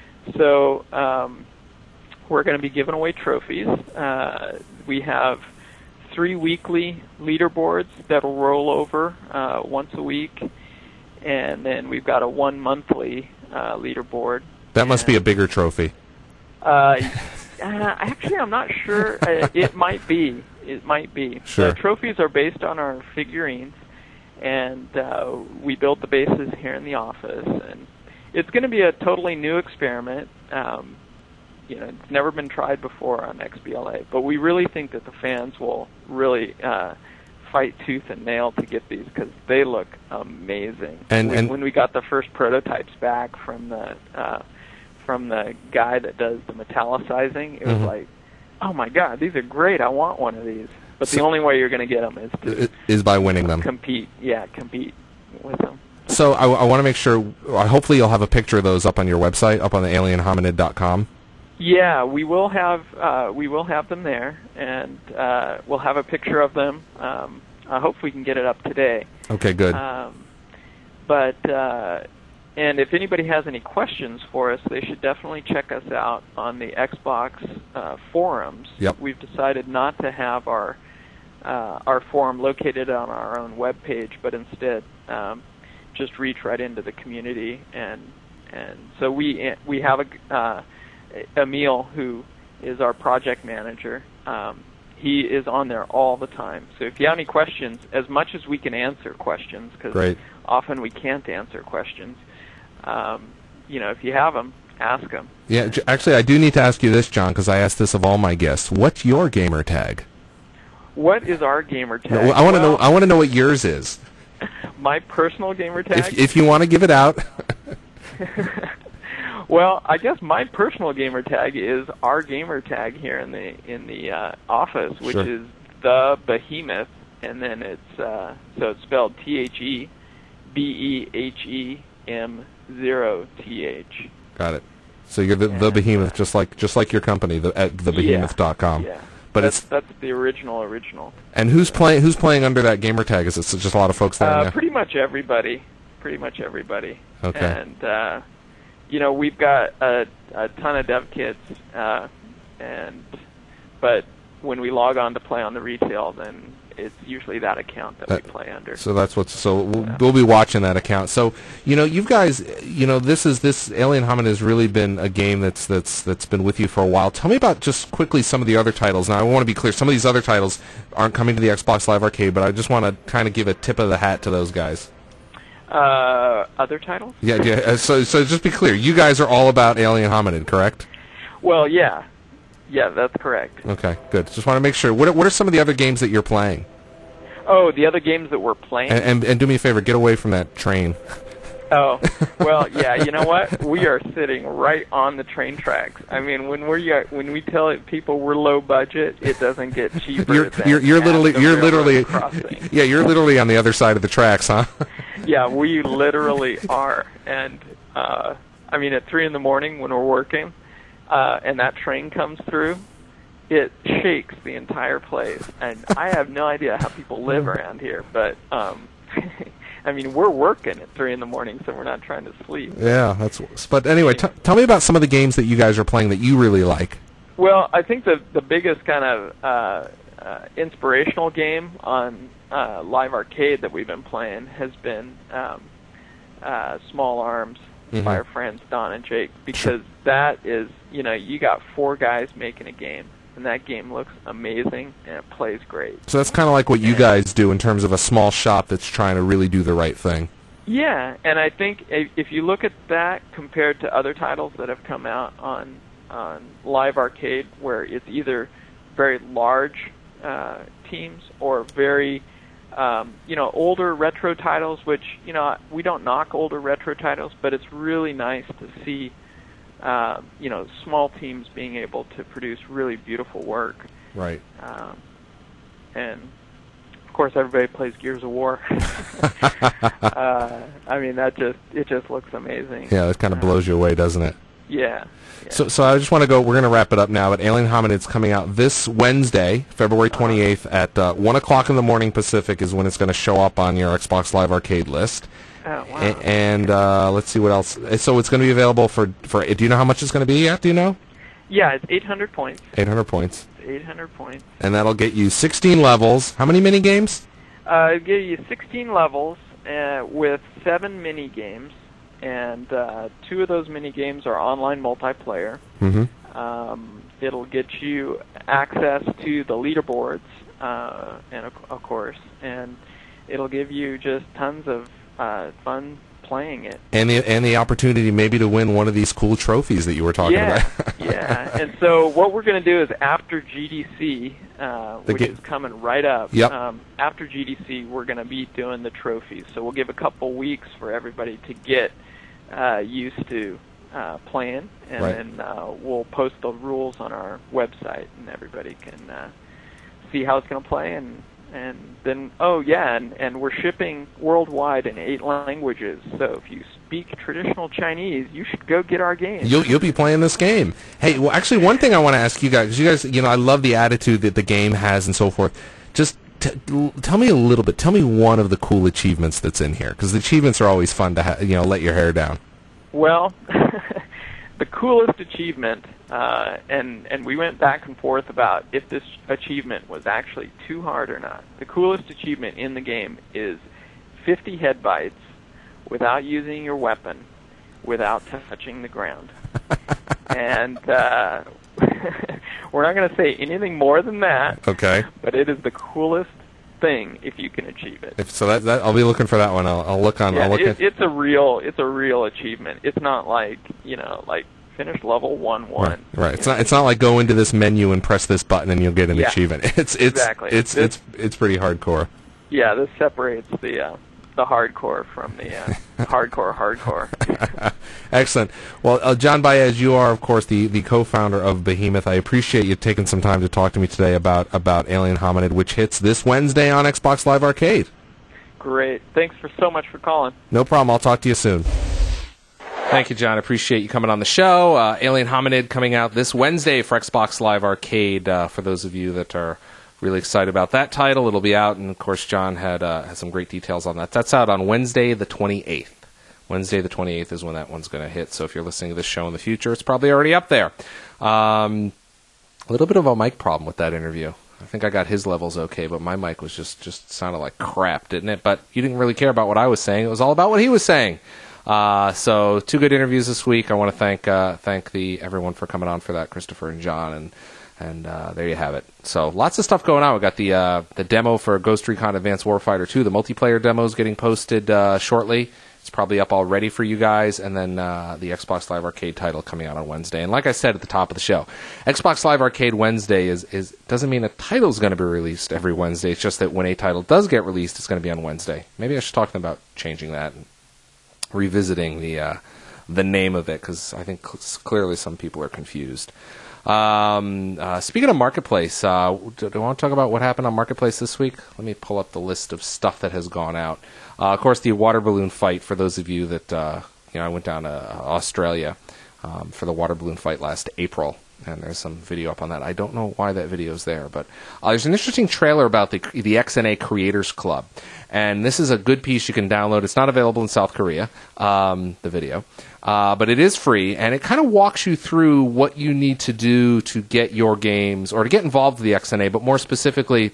So um, we're going to be giving away trophies. Uh, we have three weekly leaderboards that'll roll over uh, once a week, and then we've got a one monthly uh, leaderboard. That must be a bigger trophy. Uh, uh, actually, I'm not sure. Uh, it might be. It might be. Sure. The trophies are based on our figurines, and uh, we build the bases here in the office. And it's going to be a totally new experiment. Um, you know, it's never been tried before on X B L A, but we really think that the fans will really uh, fight tooth and nail to get these because they look amazing. And, when, and when we got the first prototypes back from the uh, from the guy that does the metallicizing, it was mm-hmm. like, oh my God, these are great! I want one of these. But so, the only way you're going to get them is to is by winning them. Compete, yeah, compete with them. So I, I want to make sure. Hopefully, you'll have a picture of those up on your website, up on the alien hominid dot com. Yeah, we will have uh, we will have them there, and uh, we'll have a picture of them. Um, I hope we can get it up today. Okay, good. Um, but uh, and if anybody has any questions for us, they should definitely check us out on the Xbox uh, forums. Yep. We've decided not to have our uh, our forum located on our own webpage, but instead um, just reach right into the community, and and so we we have a uh, Emil, who is our project manager, um, he is on there all the time. So if you have any questions, as much as we can answer questions, because often we can't answer questions, um, you know, if you have them, ask them. Yeah, j- actually, I do need to ask you this, John, because I asked this of all my guests. What's your gamer tag? What is our gamer tag? No, I want to well, know. I want to know what yours is. My personal gamer tag? If, if you want to give it out. Well, I guess my personal gamer tag is our gamer tag here in the in the uh, office, which Sure. is the Behemoth, and then it's uh, so it's spelled T H E B E H E M zero T H. Got it. So you're the, the Behemoth, just like just like your company, the, at the behemoth dot com. Yeah. But that's, it's that's the original original. And who's playing who's playing under that gamer tag? Is it just a lot of folks there? Uh, now? Pretty much everybody. Pretty much everybody. Okay. And uh, you know, we've got a, a ton of dev kits, uh, and but when we log on to play on the retail, then it's usually that account that, that we play under. So that's what's so we'll, Yeah. we'll be watching that account. So you know, you guys, you know, this is this Alien Hominid has really been a game that's that's that's been with you for a while. Tell me about just quickly some of the other titles. Now I want to be clear, some of these other titles aren't coming to the Xbox Live Arcade, but I just want to kind of give a tip of the hat to those guys. Uh, other titles? Yeah, yeah. uh, So so just be clear, you guys are all about Alien Hominid, correct? Well, yeah, yeah, that's correct. Okay, good. Just want to make sure. What are, what are some of the other games that you're playing? Oh, the other games that we're playing. And, and and do me a favor, get away from that train. Oh, well, yeah. You know what? We are sitting right on the train tracks. I mean, when we're when we tell people we're low budget, it doesn't get cheaper. You're than you're, you're literally half the you're literally railroad crossing. yeah you're literally on the other side of the tracks, huh? Yeah, we literally are. And uh, I mean, at three in the morning when we're working, uh, and that train comes through, it shakes the entire place. And I have no idea how people live around here, but. Um, I mean, we're working at three in the morning, so we're not trying to sleep. Yeah, that's. But anyway, t- tell me about some of the games that you guys are playing that you really like. Well, I think the the biggest kind of uh, uh, inspirational game on uh, Live Arcade that we've been playing has been um, uh, Small Arms Mhm. by our friends Don and Jake, because that is, you know, you got four guys making a game. And that game looks amazing, and it plays great. So that's kind of like what you guys do in terms of a small shop that's trying to really do the right thing. Yeah, and I think if, if you look at that compared to other titles that have come out on on Live Arcade, where it's either very large uh, teams or very um, you know older retro titles, which you know we don't knock older retro titles, but it's really nice to see. Uh, you know, small teams being able to produce really beautiful work. Right. Um, and, of course, everybody plays Gears of War. uh, I mean, that just, it just looks amazing. Yeah, that kind of blows you away, doesn't it? Yeah. yeah. So, so I just want to go. We're going to wrap it up now. But Alien Hominid's coming out this Wednesday, February twenty-eighth, at uh, one o'clock in the morning Pacific is when it's going to show up on your Xbox Live Arcade list. Oh, wow. A- and uh, let's see what else. So it's going to be available for, for. Do you know how much it's going to be yet? Do you know? Yeah, it's eight hundred points. eight hundred points. It's eight hundred points. And that'll get you sixteen levels. How many mini games? Uh, it'll give you sixteen levels uh, with seven mini games, and uh, two of those mini games are online multiplayer. Mm-hmm. Um, it'll get you access to the leaderboards, uh, and of, of course, and it'll give you just tons of uh, fun playing it. And the and the opportunity maybe to win one of these cool trophies that you were talking yeah, about. yeah. And so what we're going to do is after G D C, uh, The which ga- is coming right up, Yep. um, after G D C, we're going to be doing the trophies. So we'll give a couple weeks for everybody to get uh, used to uh, playing, and Right. then uh, we'll post the rules on our website, and everybody can uh, see how it's going to play. And and then, oh yeah, and, and we're shipping worldwide in eight languages. So if you speak traditional Chinese, you should go get our game. You'll you'll be playing this game. Hey, well, actually, one thing I want to ask you guys, 'cause you guys, you know, I love the attitude that the game has and so forth. Just t- l- tell me a little bit. Tell me one of the cool achievements that's in here, because the achievements are always fun to ha- you know let your hair down. Well, the coolest achievement, uh, and and we went back and forth about if this achievement was actually too hard or not. The coolest achievement in the game is fifty head bites without using your weapon, without touching the ground. and uh, we're not going to say anything more than that. Okay. But it is the coolest thing if you can achieve it. If so, that, that I'll be looking for that one. I'll, I'll look on. Yeah, I'll look it, at. it's a real, it's a real achievement. It's not like you know, like finish level one one. Right. right. It's know? not. It's not like go into this menu and press this button and you'll get an yeah. achievement. It's it's exactly. it's this, it's it's pretty hardcore. Yeah, this separates the uh, the hardcore from the uh, hardcore hardcore. Excellent. Well, uh, John Baez, you are of course the, the co-founder of Behemoth. I appreciate you taking some time to talk to me today about about Alien Hominid, which hits this Wednesday on Xbox Live Arcade. Great. Thanks for so much for calling. No problem. I'll talk to you soon. Thank you, John. Appreciate you coming on the show. Uh, Alien Hominid coming out this Wednesday for Xbox Live Arcade. Uh, for those of you that are really excited about that title, it'll be out, and of course, John had uh, has some great details on that. That's out on Wednesday the twenty-eighth. Wednesday the twenty-eighth is when that one's going to hit. So if you're listening to this show in the future, it's probably already up there. Um, a little bit of a mic problem with that interview. I think I got his levels okay, but my mic was just just sounded like crap, didn't it? But you didn't really care about what I was saying. It was all about what he was saying. Uh, so two good interviews this week. I want to thank uh, thank the everyone for coming on for that, Christopher and John, and and uh, there you have it. So lots of stuff going on. We got the uh, the demo for Ghost Recon Advanced Warfighter two. The multiplayer demo is getting posted uh, shortly. It's probably up already for you guys, and then uh, the Xbox Live Arcade title coming out on Wednesday. And like I said at the top of the show, Xbox Live Arcade Wednesday is, is doesn't mean a title is going to be released every Wednesday. It's just that when a title does get released, it's going to be on Wednesday. Maybe I should talk to them about changing that and revisiting the uh, the name of it, because I think cl- clearly some people are confused. Um, uh, speaking of Marketplace, uh, do, do I want to talk about what happened on Marketplace this week? Let me pull up the list of stuff that has gone out. Uh, of course, the water balloon fight, for those of you that, uh, you know, I went down to Australia um, for the water balloon fight last April, and there's some video up on that. I don't know why that video is there, but uh, there's an interesting trailer about the the X N A Creators Club, and this is a good piece you can download. It's not available in South Korea, um, the video, uh, but it is free, and it kind of walks you through what you need to do to get your games, or to get involved with the X N A, but more specifically,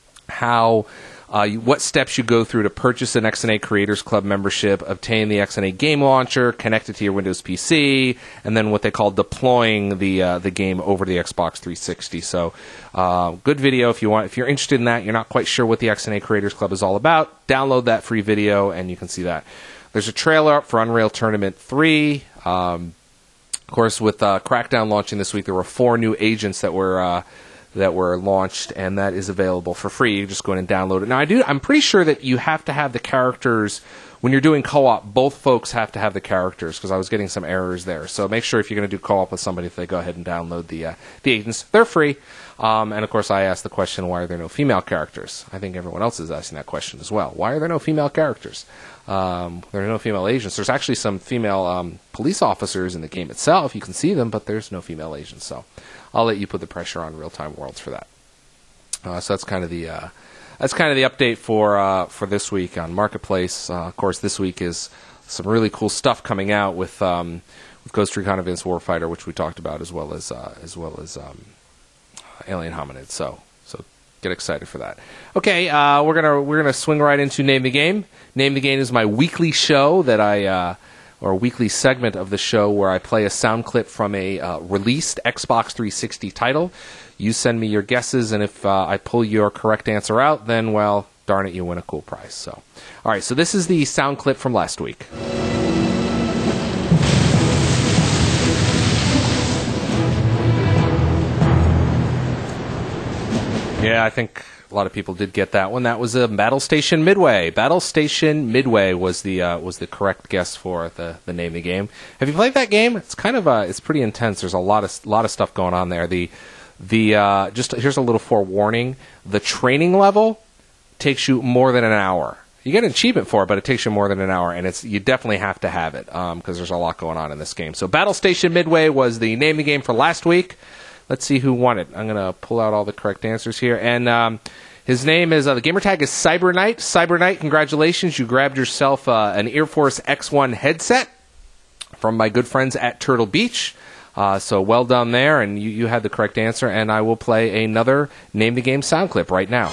how... Uh, you, what steps you go through to purchase an X N A Creators Club membership, obtain the X N A game launcher, connect it to your Windows P C, and then what they call deploying the uh, the game over the Xbox three sixty. So, uh, good video if you want. If you're interested in that, you're not quite sure what the X N A Creators Club is all about, download that free video and you can see that. There's a trailer up for Unreal Tournament three. Um, of course, with uh, Crackdown launching this week, there were four new agents that were. Uh, that were launched, and that is available for free. You just go in and download it. Now, I do, I'm pretty sure that you have to have the characters, when you're doing co-op, both folks have to have the characters, because I was getting some errors there. So make sure if you're going to do co-op with somebody, if they go ahead and download the uh, the agents. They're free. Um, and, of course, I asked the question, why are there no female characters? I think everyone else is asking that question as well. Why are there no female characters? Um, there are no female agents. There's actually some female um, police officers in the game itself. You can see them, but there's no female agents. So I'll let you put the pressure on Real Time Worlds for that. Uh, so that's kind of the uh, that's kind of the update for uh, for this week on Marketplace. Uh, of course, this week is some really cool stuff coming out with um, with Ghost Recon Advanced Warfighter, which we talked about, as well as uh, as well as um, Alien Hominid. So so get excited for that. Okay, uh, we're gonna we're gonna swing right into Name the Game. Name the Game is my weekly show that I. Uh, or a weekly segment of the show where I play a sound clip from a uh, released Xbox three sixty title. You send me your guesses, and if uh, I pull your correct answer out, then, well, darn it, you win a cool prize. So, all right, so this is the sound clip from last week. Yeah, I think a lot of people did get that one. That was a Battle Station Midway. Battle Station Midway was the uh, was the correct guess for the, the name of the game. Have you played that game? It's kind of uh, it's pretty intense. There's a lot of lot of stuff going on there. The the uh, just here's a little forewarning. The training level takes you more than an hour. You get an achievement for it, but it takes you more than an hour, and it's you definitely have to have it because um, there's a lot going on in this game. So Battle Station Midway was the name of the game for last week. Let's see who won it. I'm going to pull out all the correct answers here. And um, his name is, uh, the gamer tag is Cyber Knight. Cyber Knight, congratulations. You grabbed yourself uh, an Air Force X one headset from my good friends at Turtle Beach. Uh, so well done there, and you, you had the correct answer. And I will play another Name the Game sound clip right now.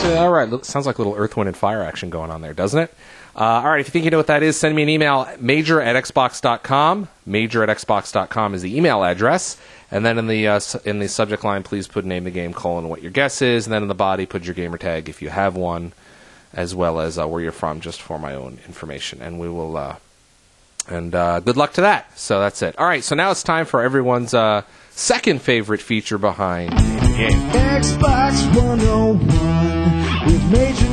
actually, all right. Look, sounds like a little Earth, Wind, and Fire action going on there, doesn't it? Uh, all right, if you think you know what that is, send me an email, major at xbox dot com. Major at xbox dot com is the email address. And then in the uh, in the subject line, please put name the game, colon, what your guess is. And then in the body, put your gamer tag if you have one, as well as uh, where you're from, just for my own information. And we will... Uh, and uh, good luck to that. So that's it. All right, so now it's time for everyone's uh, second favorite feature behind the game. Xbox one oh one with Major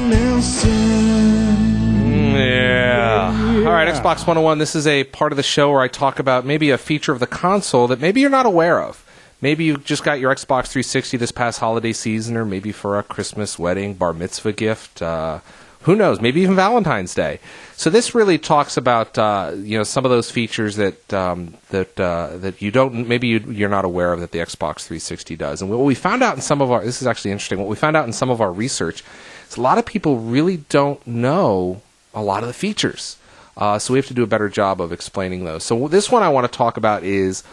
Nelson. Yeah. All right, Xbox one oh one. This is a part of the show where I talk about maybe a feature of the console that maybe you're not aware of. Maybe you just got your Xbox three sixty this past holiday season, or maybe for a Christmas, wedding, bar mitzvah gift. Uh, who knows? Maybe even Valentine's Day. So this really talks about uh, you know some of those features that um, that uh, that you don't maybe you, you're not aware of that the Xbox three sixty does. And what we found out in some of our this is actually interesting. What we found out in some of our research is a lot of people really don't know a lot of the features. Uh, so we have to do a better job of explaining those. So this one I want to talk about is.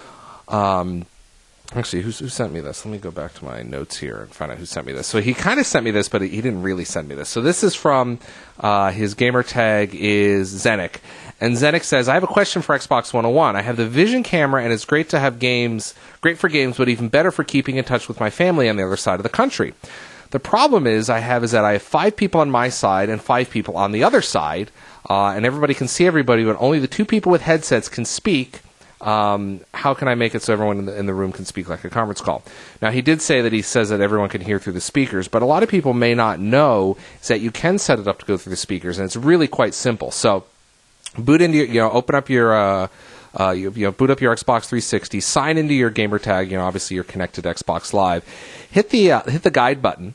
Um, Actually, who, who sent me this? Let me go back to my notes here and find out who sent me this. So he kind of sent me this, but he didn't really send me this. So this is from, uh, his gamer tag is Zenik. And Zenik says, I have a question for Xbox one oh one. I have the Vision camera, and it's great to have games, great for games, but even better for keeping in touch with my family on the other side of the country. The problem is I have is that I have five people on my side and five people on the other side, uh, and everybody can see everybody, but only the two people with headsets can speak. Um, how can I make it so everyone in the, in the room can speak like a conference call? Now, he did say that he says that everyone can hear through the speakers, but a lot of people may not know is that you can set it up to go through the speakers, and it's really quite simple. So, boot into your, you know, open up your, uh, uh, you, you know, boot up your Xbox three sixty, sign into your gamer tag. You know, obviously you're connected to Xbox Live. Hit the uh, hit the guide button.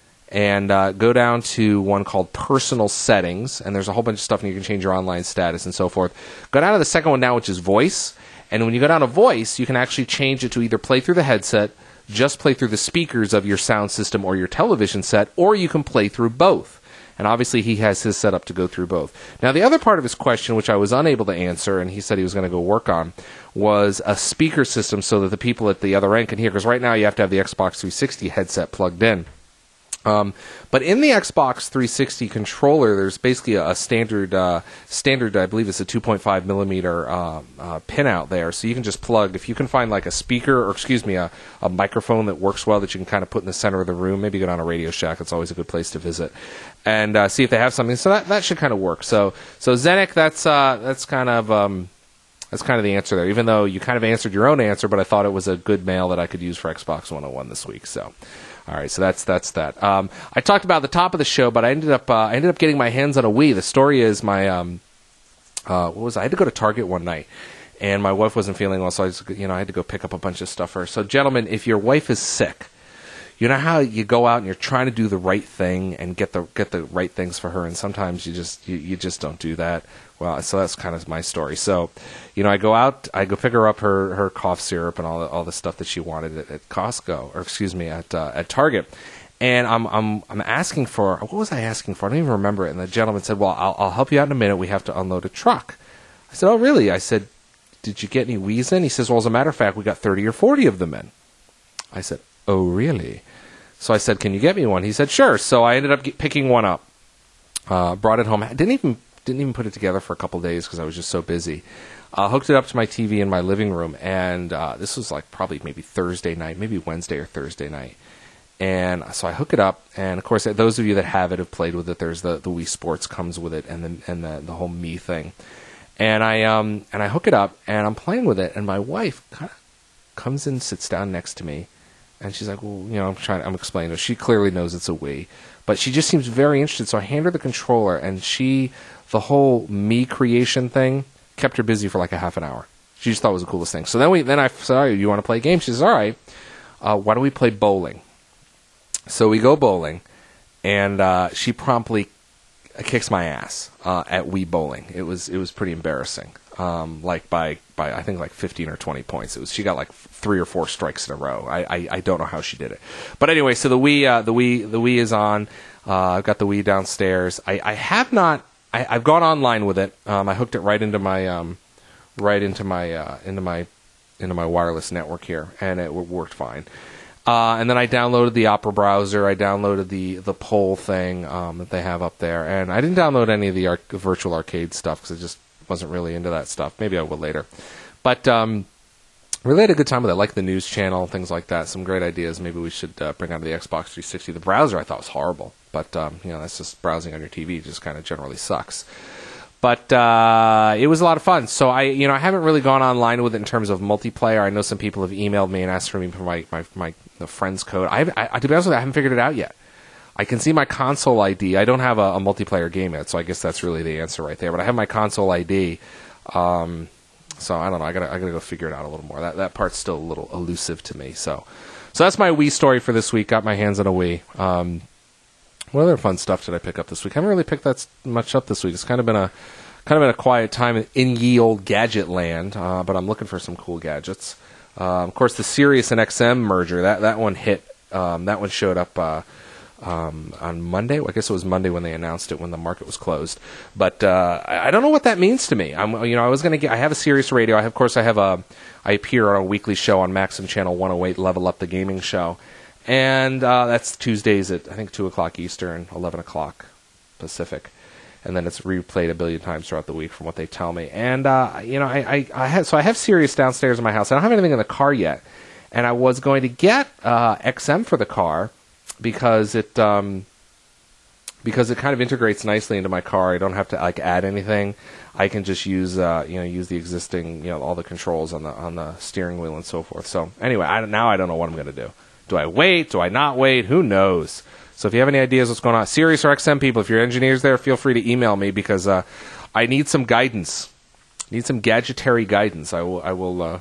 And uh, go down to one called Personal Settings, and there's a whole bunch of stuff, and you can change your online status and so forth. Go down to the second one now, which is Voice, and when you go down to Voice, you can actually change it to either play through the headset, just play through the speakers of your sound system or your television set, or you can play through both. And obviously he has his set up to go through both. Now, the other part of his question, which I was unable to answer, and he said he was going to go work on, was a speaker system so that the people at the other end can hear, because right now you have to have the Xbox three sixty headset plugged in. Um, but in the Xbox three sixty controller, there's basically a, a standard, uh, standard, I believe it's a two point five millimeter uh, uh, pin out there. So you can just plug, if you can find like a speaker, or excuse me, a, a microphone that works well that you can kind of put in the center of the room. Maybe go down to Radio Shack. It's always a good place to visit. And uh, see if they have something. So that, that should kind of work. So so Zenik, that's uh, that's kind of... Um, That's kind of the answer there, even though you kind of answered your own answer, but I thought it was a good mail that I could use for Xbox one oh one this week. So, all right, so that's that's that. Um, I talked about at the top of the show, but I ended up uh, I ended up getting my hands on a Wii. The story is my um, uh, what was it? I had to go to Target one night, and my wife wasn't feeling well, so I just, you know I had to go pick up a bunch of stuff for her. So, gentlemen, if your wife is sick, you know how you go out and you're trying to do the right thing and get the get the right things for her, and sometimes you just you, you just don't do that. Well, so that's kind of my story. So, you know, I go out, I go pick her up her, her cough syrup and all the, all the stuff that she wanted at, at Costco, or excuse me, at uh, at Target, and I'm I'm I'm asking for, what was I asking for? I don't even remember it. And the gentleman said, "Well, I'll I'll help you out in a minute. We have to unload a truck." I said, "Oh, really?" I said, "Did you get any Wii's in?" He says, "Well, as a matter of fact, we got thirty or forty of them in." I said, "Oh, really?" So I said, "Can you get me one?" He said, "Sure." So I ended up get, picking one up, uh, brought it home. I didn't even didn't even put it together for a couple days because I was just so busy. Uh, hooked it up to my T V in my living room, and uh, this was like probably maybe Thursday night, maybe Wednesday or Thursday night. And so I hook it up, and of course, those of you that have it have played with it. There's the, the Wii Sports comes with it, and the and the, the whole Me thing. And I um and I hook it up, and I'm playing with it, and my wife kind of comes in, sits down next to me, and she's like, "Well, you know, I'm trying, I'm explaining to her. She clearly knows it's a Wii, but she just seems very interested." So I hand her the controller, and she, the whole Me creation thing, kept her busy for like a half an hour. She just thought it was the coolest thing. So then we, then I said, "Oh, you want to play a game?" She says, "All right, uh, why don't we play bowling?" So we go bowling, and uh, she promptly kicks my ass uh, at Wii bowling. It was it was pretty embarrassing. Um, like by, by I think like fifteen or twenty points. It was she got like three or four strikes in a row. I, I, I don't know how she did it. But anyway, so the Wii uh, the Wii the Wii is on. Uh, I've got the Wii downstairs. I, I have not. I, I've gone online with it. Um, I hooked it right into my um, right into my uh, into my into my wireless network here, and it worked fine. Uh, and then I downloaded the Opera browser. I downloaded the the poll thing um, that they have up there, and I didn't download any of the arc- virtual arcade stuff because I just wasn't really into that stuff. Maybe I will later, but um, really had a good time with it. I like the news channel, things like that. Some great ideas. Maybe we should uh, bring out the Xbox three sixty. The browser I thought was horrible, but um, you know that's just browsing on your T V. It just kind of generally sucks. But uh, it was a lot of fun. So I, you know, I haven't really gone online with it in terms of multiplayer. I know some people have emailed me and asked for me for my my, my the friends code. I, I, to be honest with you, I haven't figured it out yet. I can see my console I D. I don't have a, a multiplayer game yet, so I guess that's really the answer right there. But I have my console I D. Um, so I don't know. I gotta I gotta go figure it out a little more. That that part's still a little elusive to me. So so that's my Wii story for this week. Got my hands on a Wii. Um, What other fun stuff did I pick up this week? I haven't really picked that much up this week. It's kind of been a kind of been a quiet time in ye old gadget land, uh, but I'm looking for some cool gadgets. Uh, of course, the Sirius and X M merger, that, that one hit. Um, that one showed up uh, um, on Monday. Well, I guess it was Monday when they announced it, when the market was closed. But uh, I, I don't know what that means to me. I'm, you know, I was going to get. I have a Sirius radio. I have, of course, I have a. I appear on a weekly show on Maxim Channel one oh eight, Level Up the Gaming Show. And uh, that's Tuesdays at, I think, two o'clock Eastern, eleven o'clock Pacific. And then it's replayed a billion times throughout the week from what they tell me. And, uh, you know, I, I, I have, so I have Sirius downstairs in my house. I don't have anything in the car yet. And I was going to get uh, X M for the car because it um, because it kind of integrates nicely into my car. I don't have to, like, add anything. I can just use, uh, you know, use the existing, you know, all the controls on the on the steering wheel and so forth. So, anyway, I, now I don't know what I'm going to do. Do I wait? Do I not wait? Who knows? So if you have any ideas what's going on, Sirius or X M people, if you're engineers there, feel free to email me because uh, I need some guidance. Need some gadgetary guidance. I will. I will. Uh,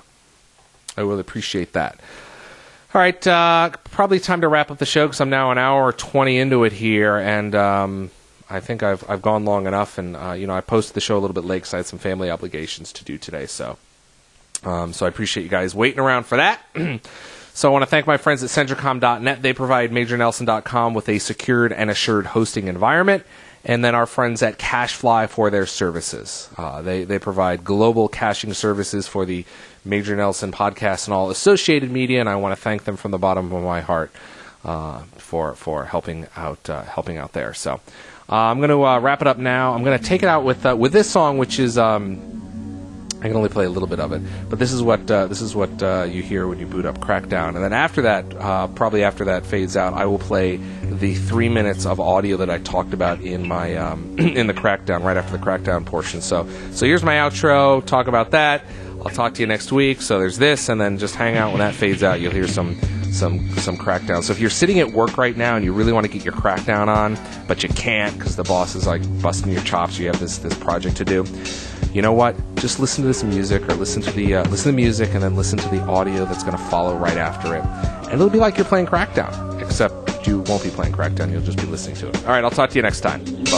I will appreciate that. All right. Uh, probably time to wrap up the show because I'm now an hour twenty into it here, and um, I think I've I've gone long enough. And uh, you know, I posted the show a little bit late because I had some family obligations to do today. So, um, so I appreciate you guys waiting around for that. So I want to thank my friends at Centricom dot net. They provide Major Nelson dot com with a secured and assured hosting environment. And then our friends at CacheFly for their services. Uh, they, they provide global caching services for the Major Nelson podcast and all associated media, and I want to thank them from the bottom of my heart uh, for for helping out uh, helping out there. So uh, I'm going to uh, wrap it up now. I'm going to take it out with uh, with this song, which is... Um, I can only play a little bit of it, but this is what uh, this is what uh, you hear when you boot up Crackdown. And then after that, uh, probably after that fades out, I will play the three minutes of audio that I talked about in my um, in the Crackdown, right after the Crackdown portion. So, so here's my outro. Talk about that. I'll talk to you next week. So there's this, and then just hang out when that fades out. You'll hear some some some Crackdown. So if you're sitting at work right now and you really want to get your Crackdown on, but you can't because the boss is like busting your chops, you have this this project to do. You know what? Just listen to this music, or listen to the uh, listen to the music, and then listen to the audio that's going to follow right after it, and it'll be like you're playing Crackdown, except you won't be playing Crackdown. You'll just be listening to it. All right, I'll talk to you next time. Bye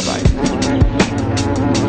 bye.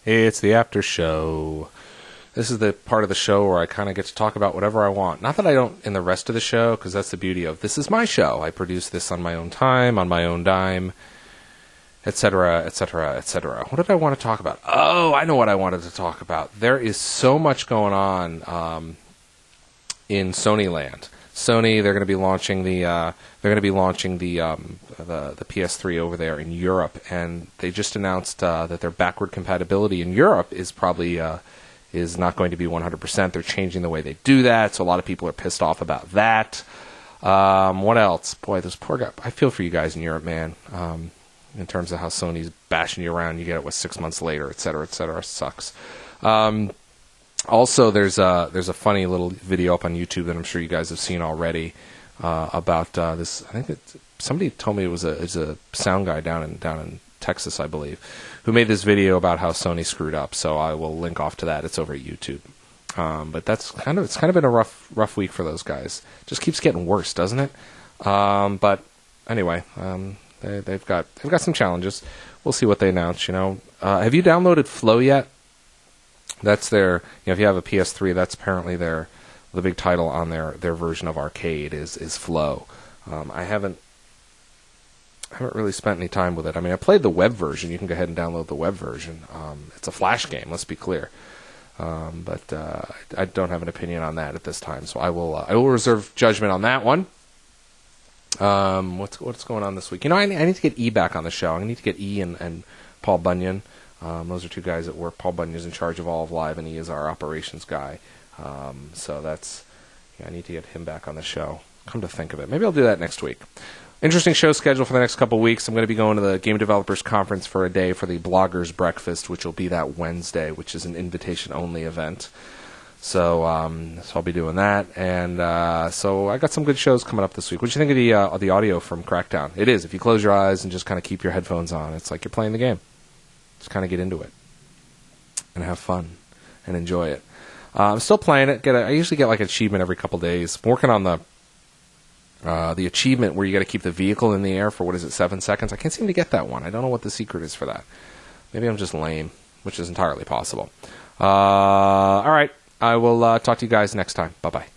It's the after show. This is the part of the show where I kind of get to talk about whatever I want. Not that I don't in the rest of the show, because that's the beauty of this is my show. I produce this on my own time, on my own dime, et cetera, et cetera, et cetera. What did I want to talk about? Oh, I know what I wanted to talk about. There is so much going on um, in Sony land. Sony, they're going to be launching the uh, they're going to be launching the, um, the the P S three over there in Europe, and they just announced uh, that their backward compatibility in Europe is probably uh, is not going to be one hundred percent. They're changing the way they do that, so a lot of people are pissed off about that. Um, what else? Boy, those poor guys. I feel for you guys in Europe, man. Um, in terms of how Sony's bashing you around, you get it what six months later, et cetera, et cetera. Sucks. Um, Also, there's a there's a funny little video up on YouTube that I'm sure you guys have seen already uh, about uh, this. I think it, somebody told me it was a it's a sound guy down in down in Texas, I believe, who made this video about how Sony screwed up. So I will link off to that. It's over at YouTube. Um, but that's kind of it's kind of been a rough rough week for those guys. Just keeps getting worse, doesn't it? Um, but anyway, um, they, they've got they've got some challenges. We'll see what they announce. You know, uh, have you downloaded Flow yet? That's their, you know, if you have a P S three, that's apparently their, the big title on their, their version of Arcade is, is Flow. Um, I haven't, I haven't really spent any time with it. I mean, I played the web version. You can go ahead and download the web version. Um, it's a Flash game, let's be clear. Um, but uh, I don't have an opinion on that at this time, so I will, uh, I will reserve judgment on that one. Um, what's what's going on this week? You know, I, I need to get E back on the show. I need to get E and, and Paul Bunyan. Um, those are two guys that work. Paul Bunyan is in charge of all of Live, and he is our operations guy. Um, so that's, yeah, I need to get him back on the show. Come to think of it, maybe I'll do that next week. Interesting show schedule for the next couple of weeks. I'm going to be going to the Game Developers Conference for a day for the Bloggers Breakfast, which will be that Wednesday, which is an invitation-only event. So, um, so I'll be doing that, and uh, so I got some good shows coming up this week. What do you think of the uh, the audio from Crackdown? It is. If you close your eyes and just kind of keep your headphones on, it's like you're playing the game. Just kind of get into it and have fun and enjoy it. Uh, I'm still playing it. Get a, I usually get like an achievement every couple days. I'm working on the uh, the achievement where you got to keep the vehicle in the air for, what is it, seven seconds? I can't seem to get that one. I don't know what the secret is for that. Maybe I'm just lame, which is entirely possible. Uh, all right. I will uh, talk to you guys next time. Bye-bye.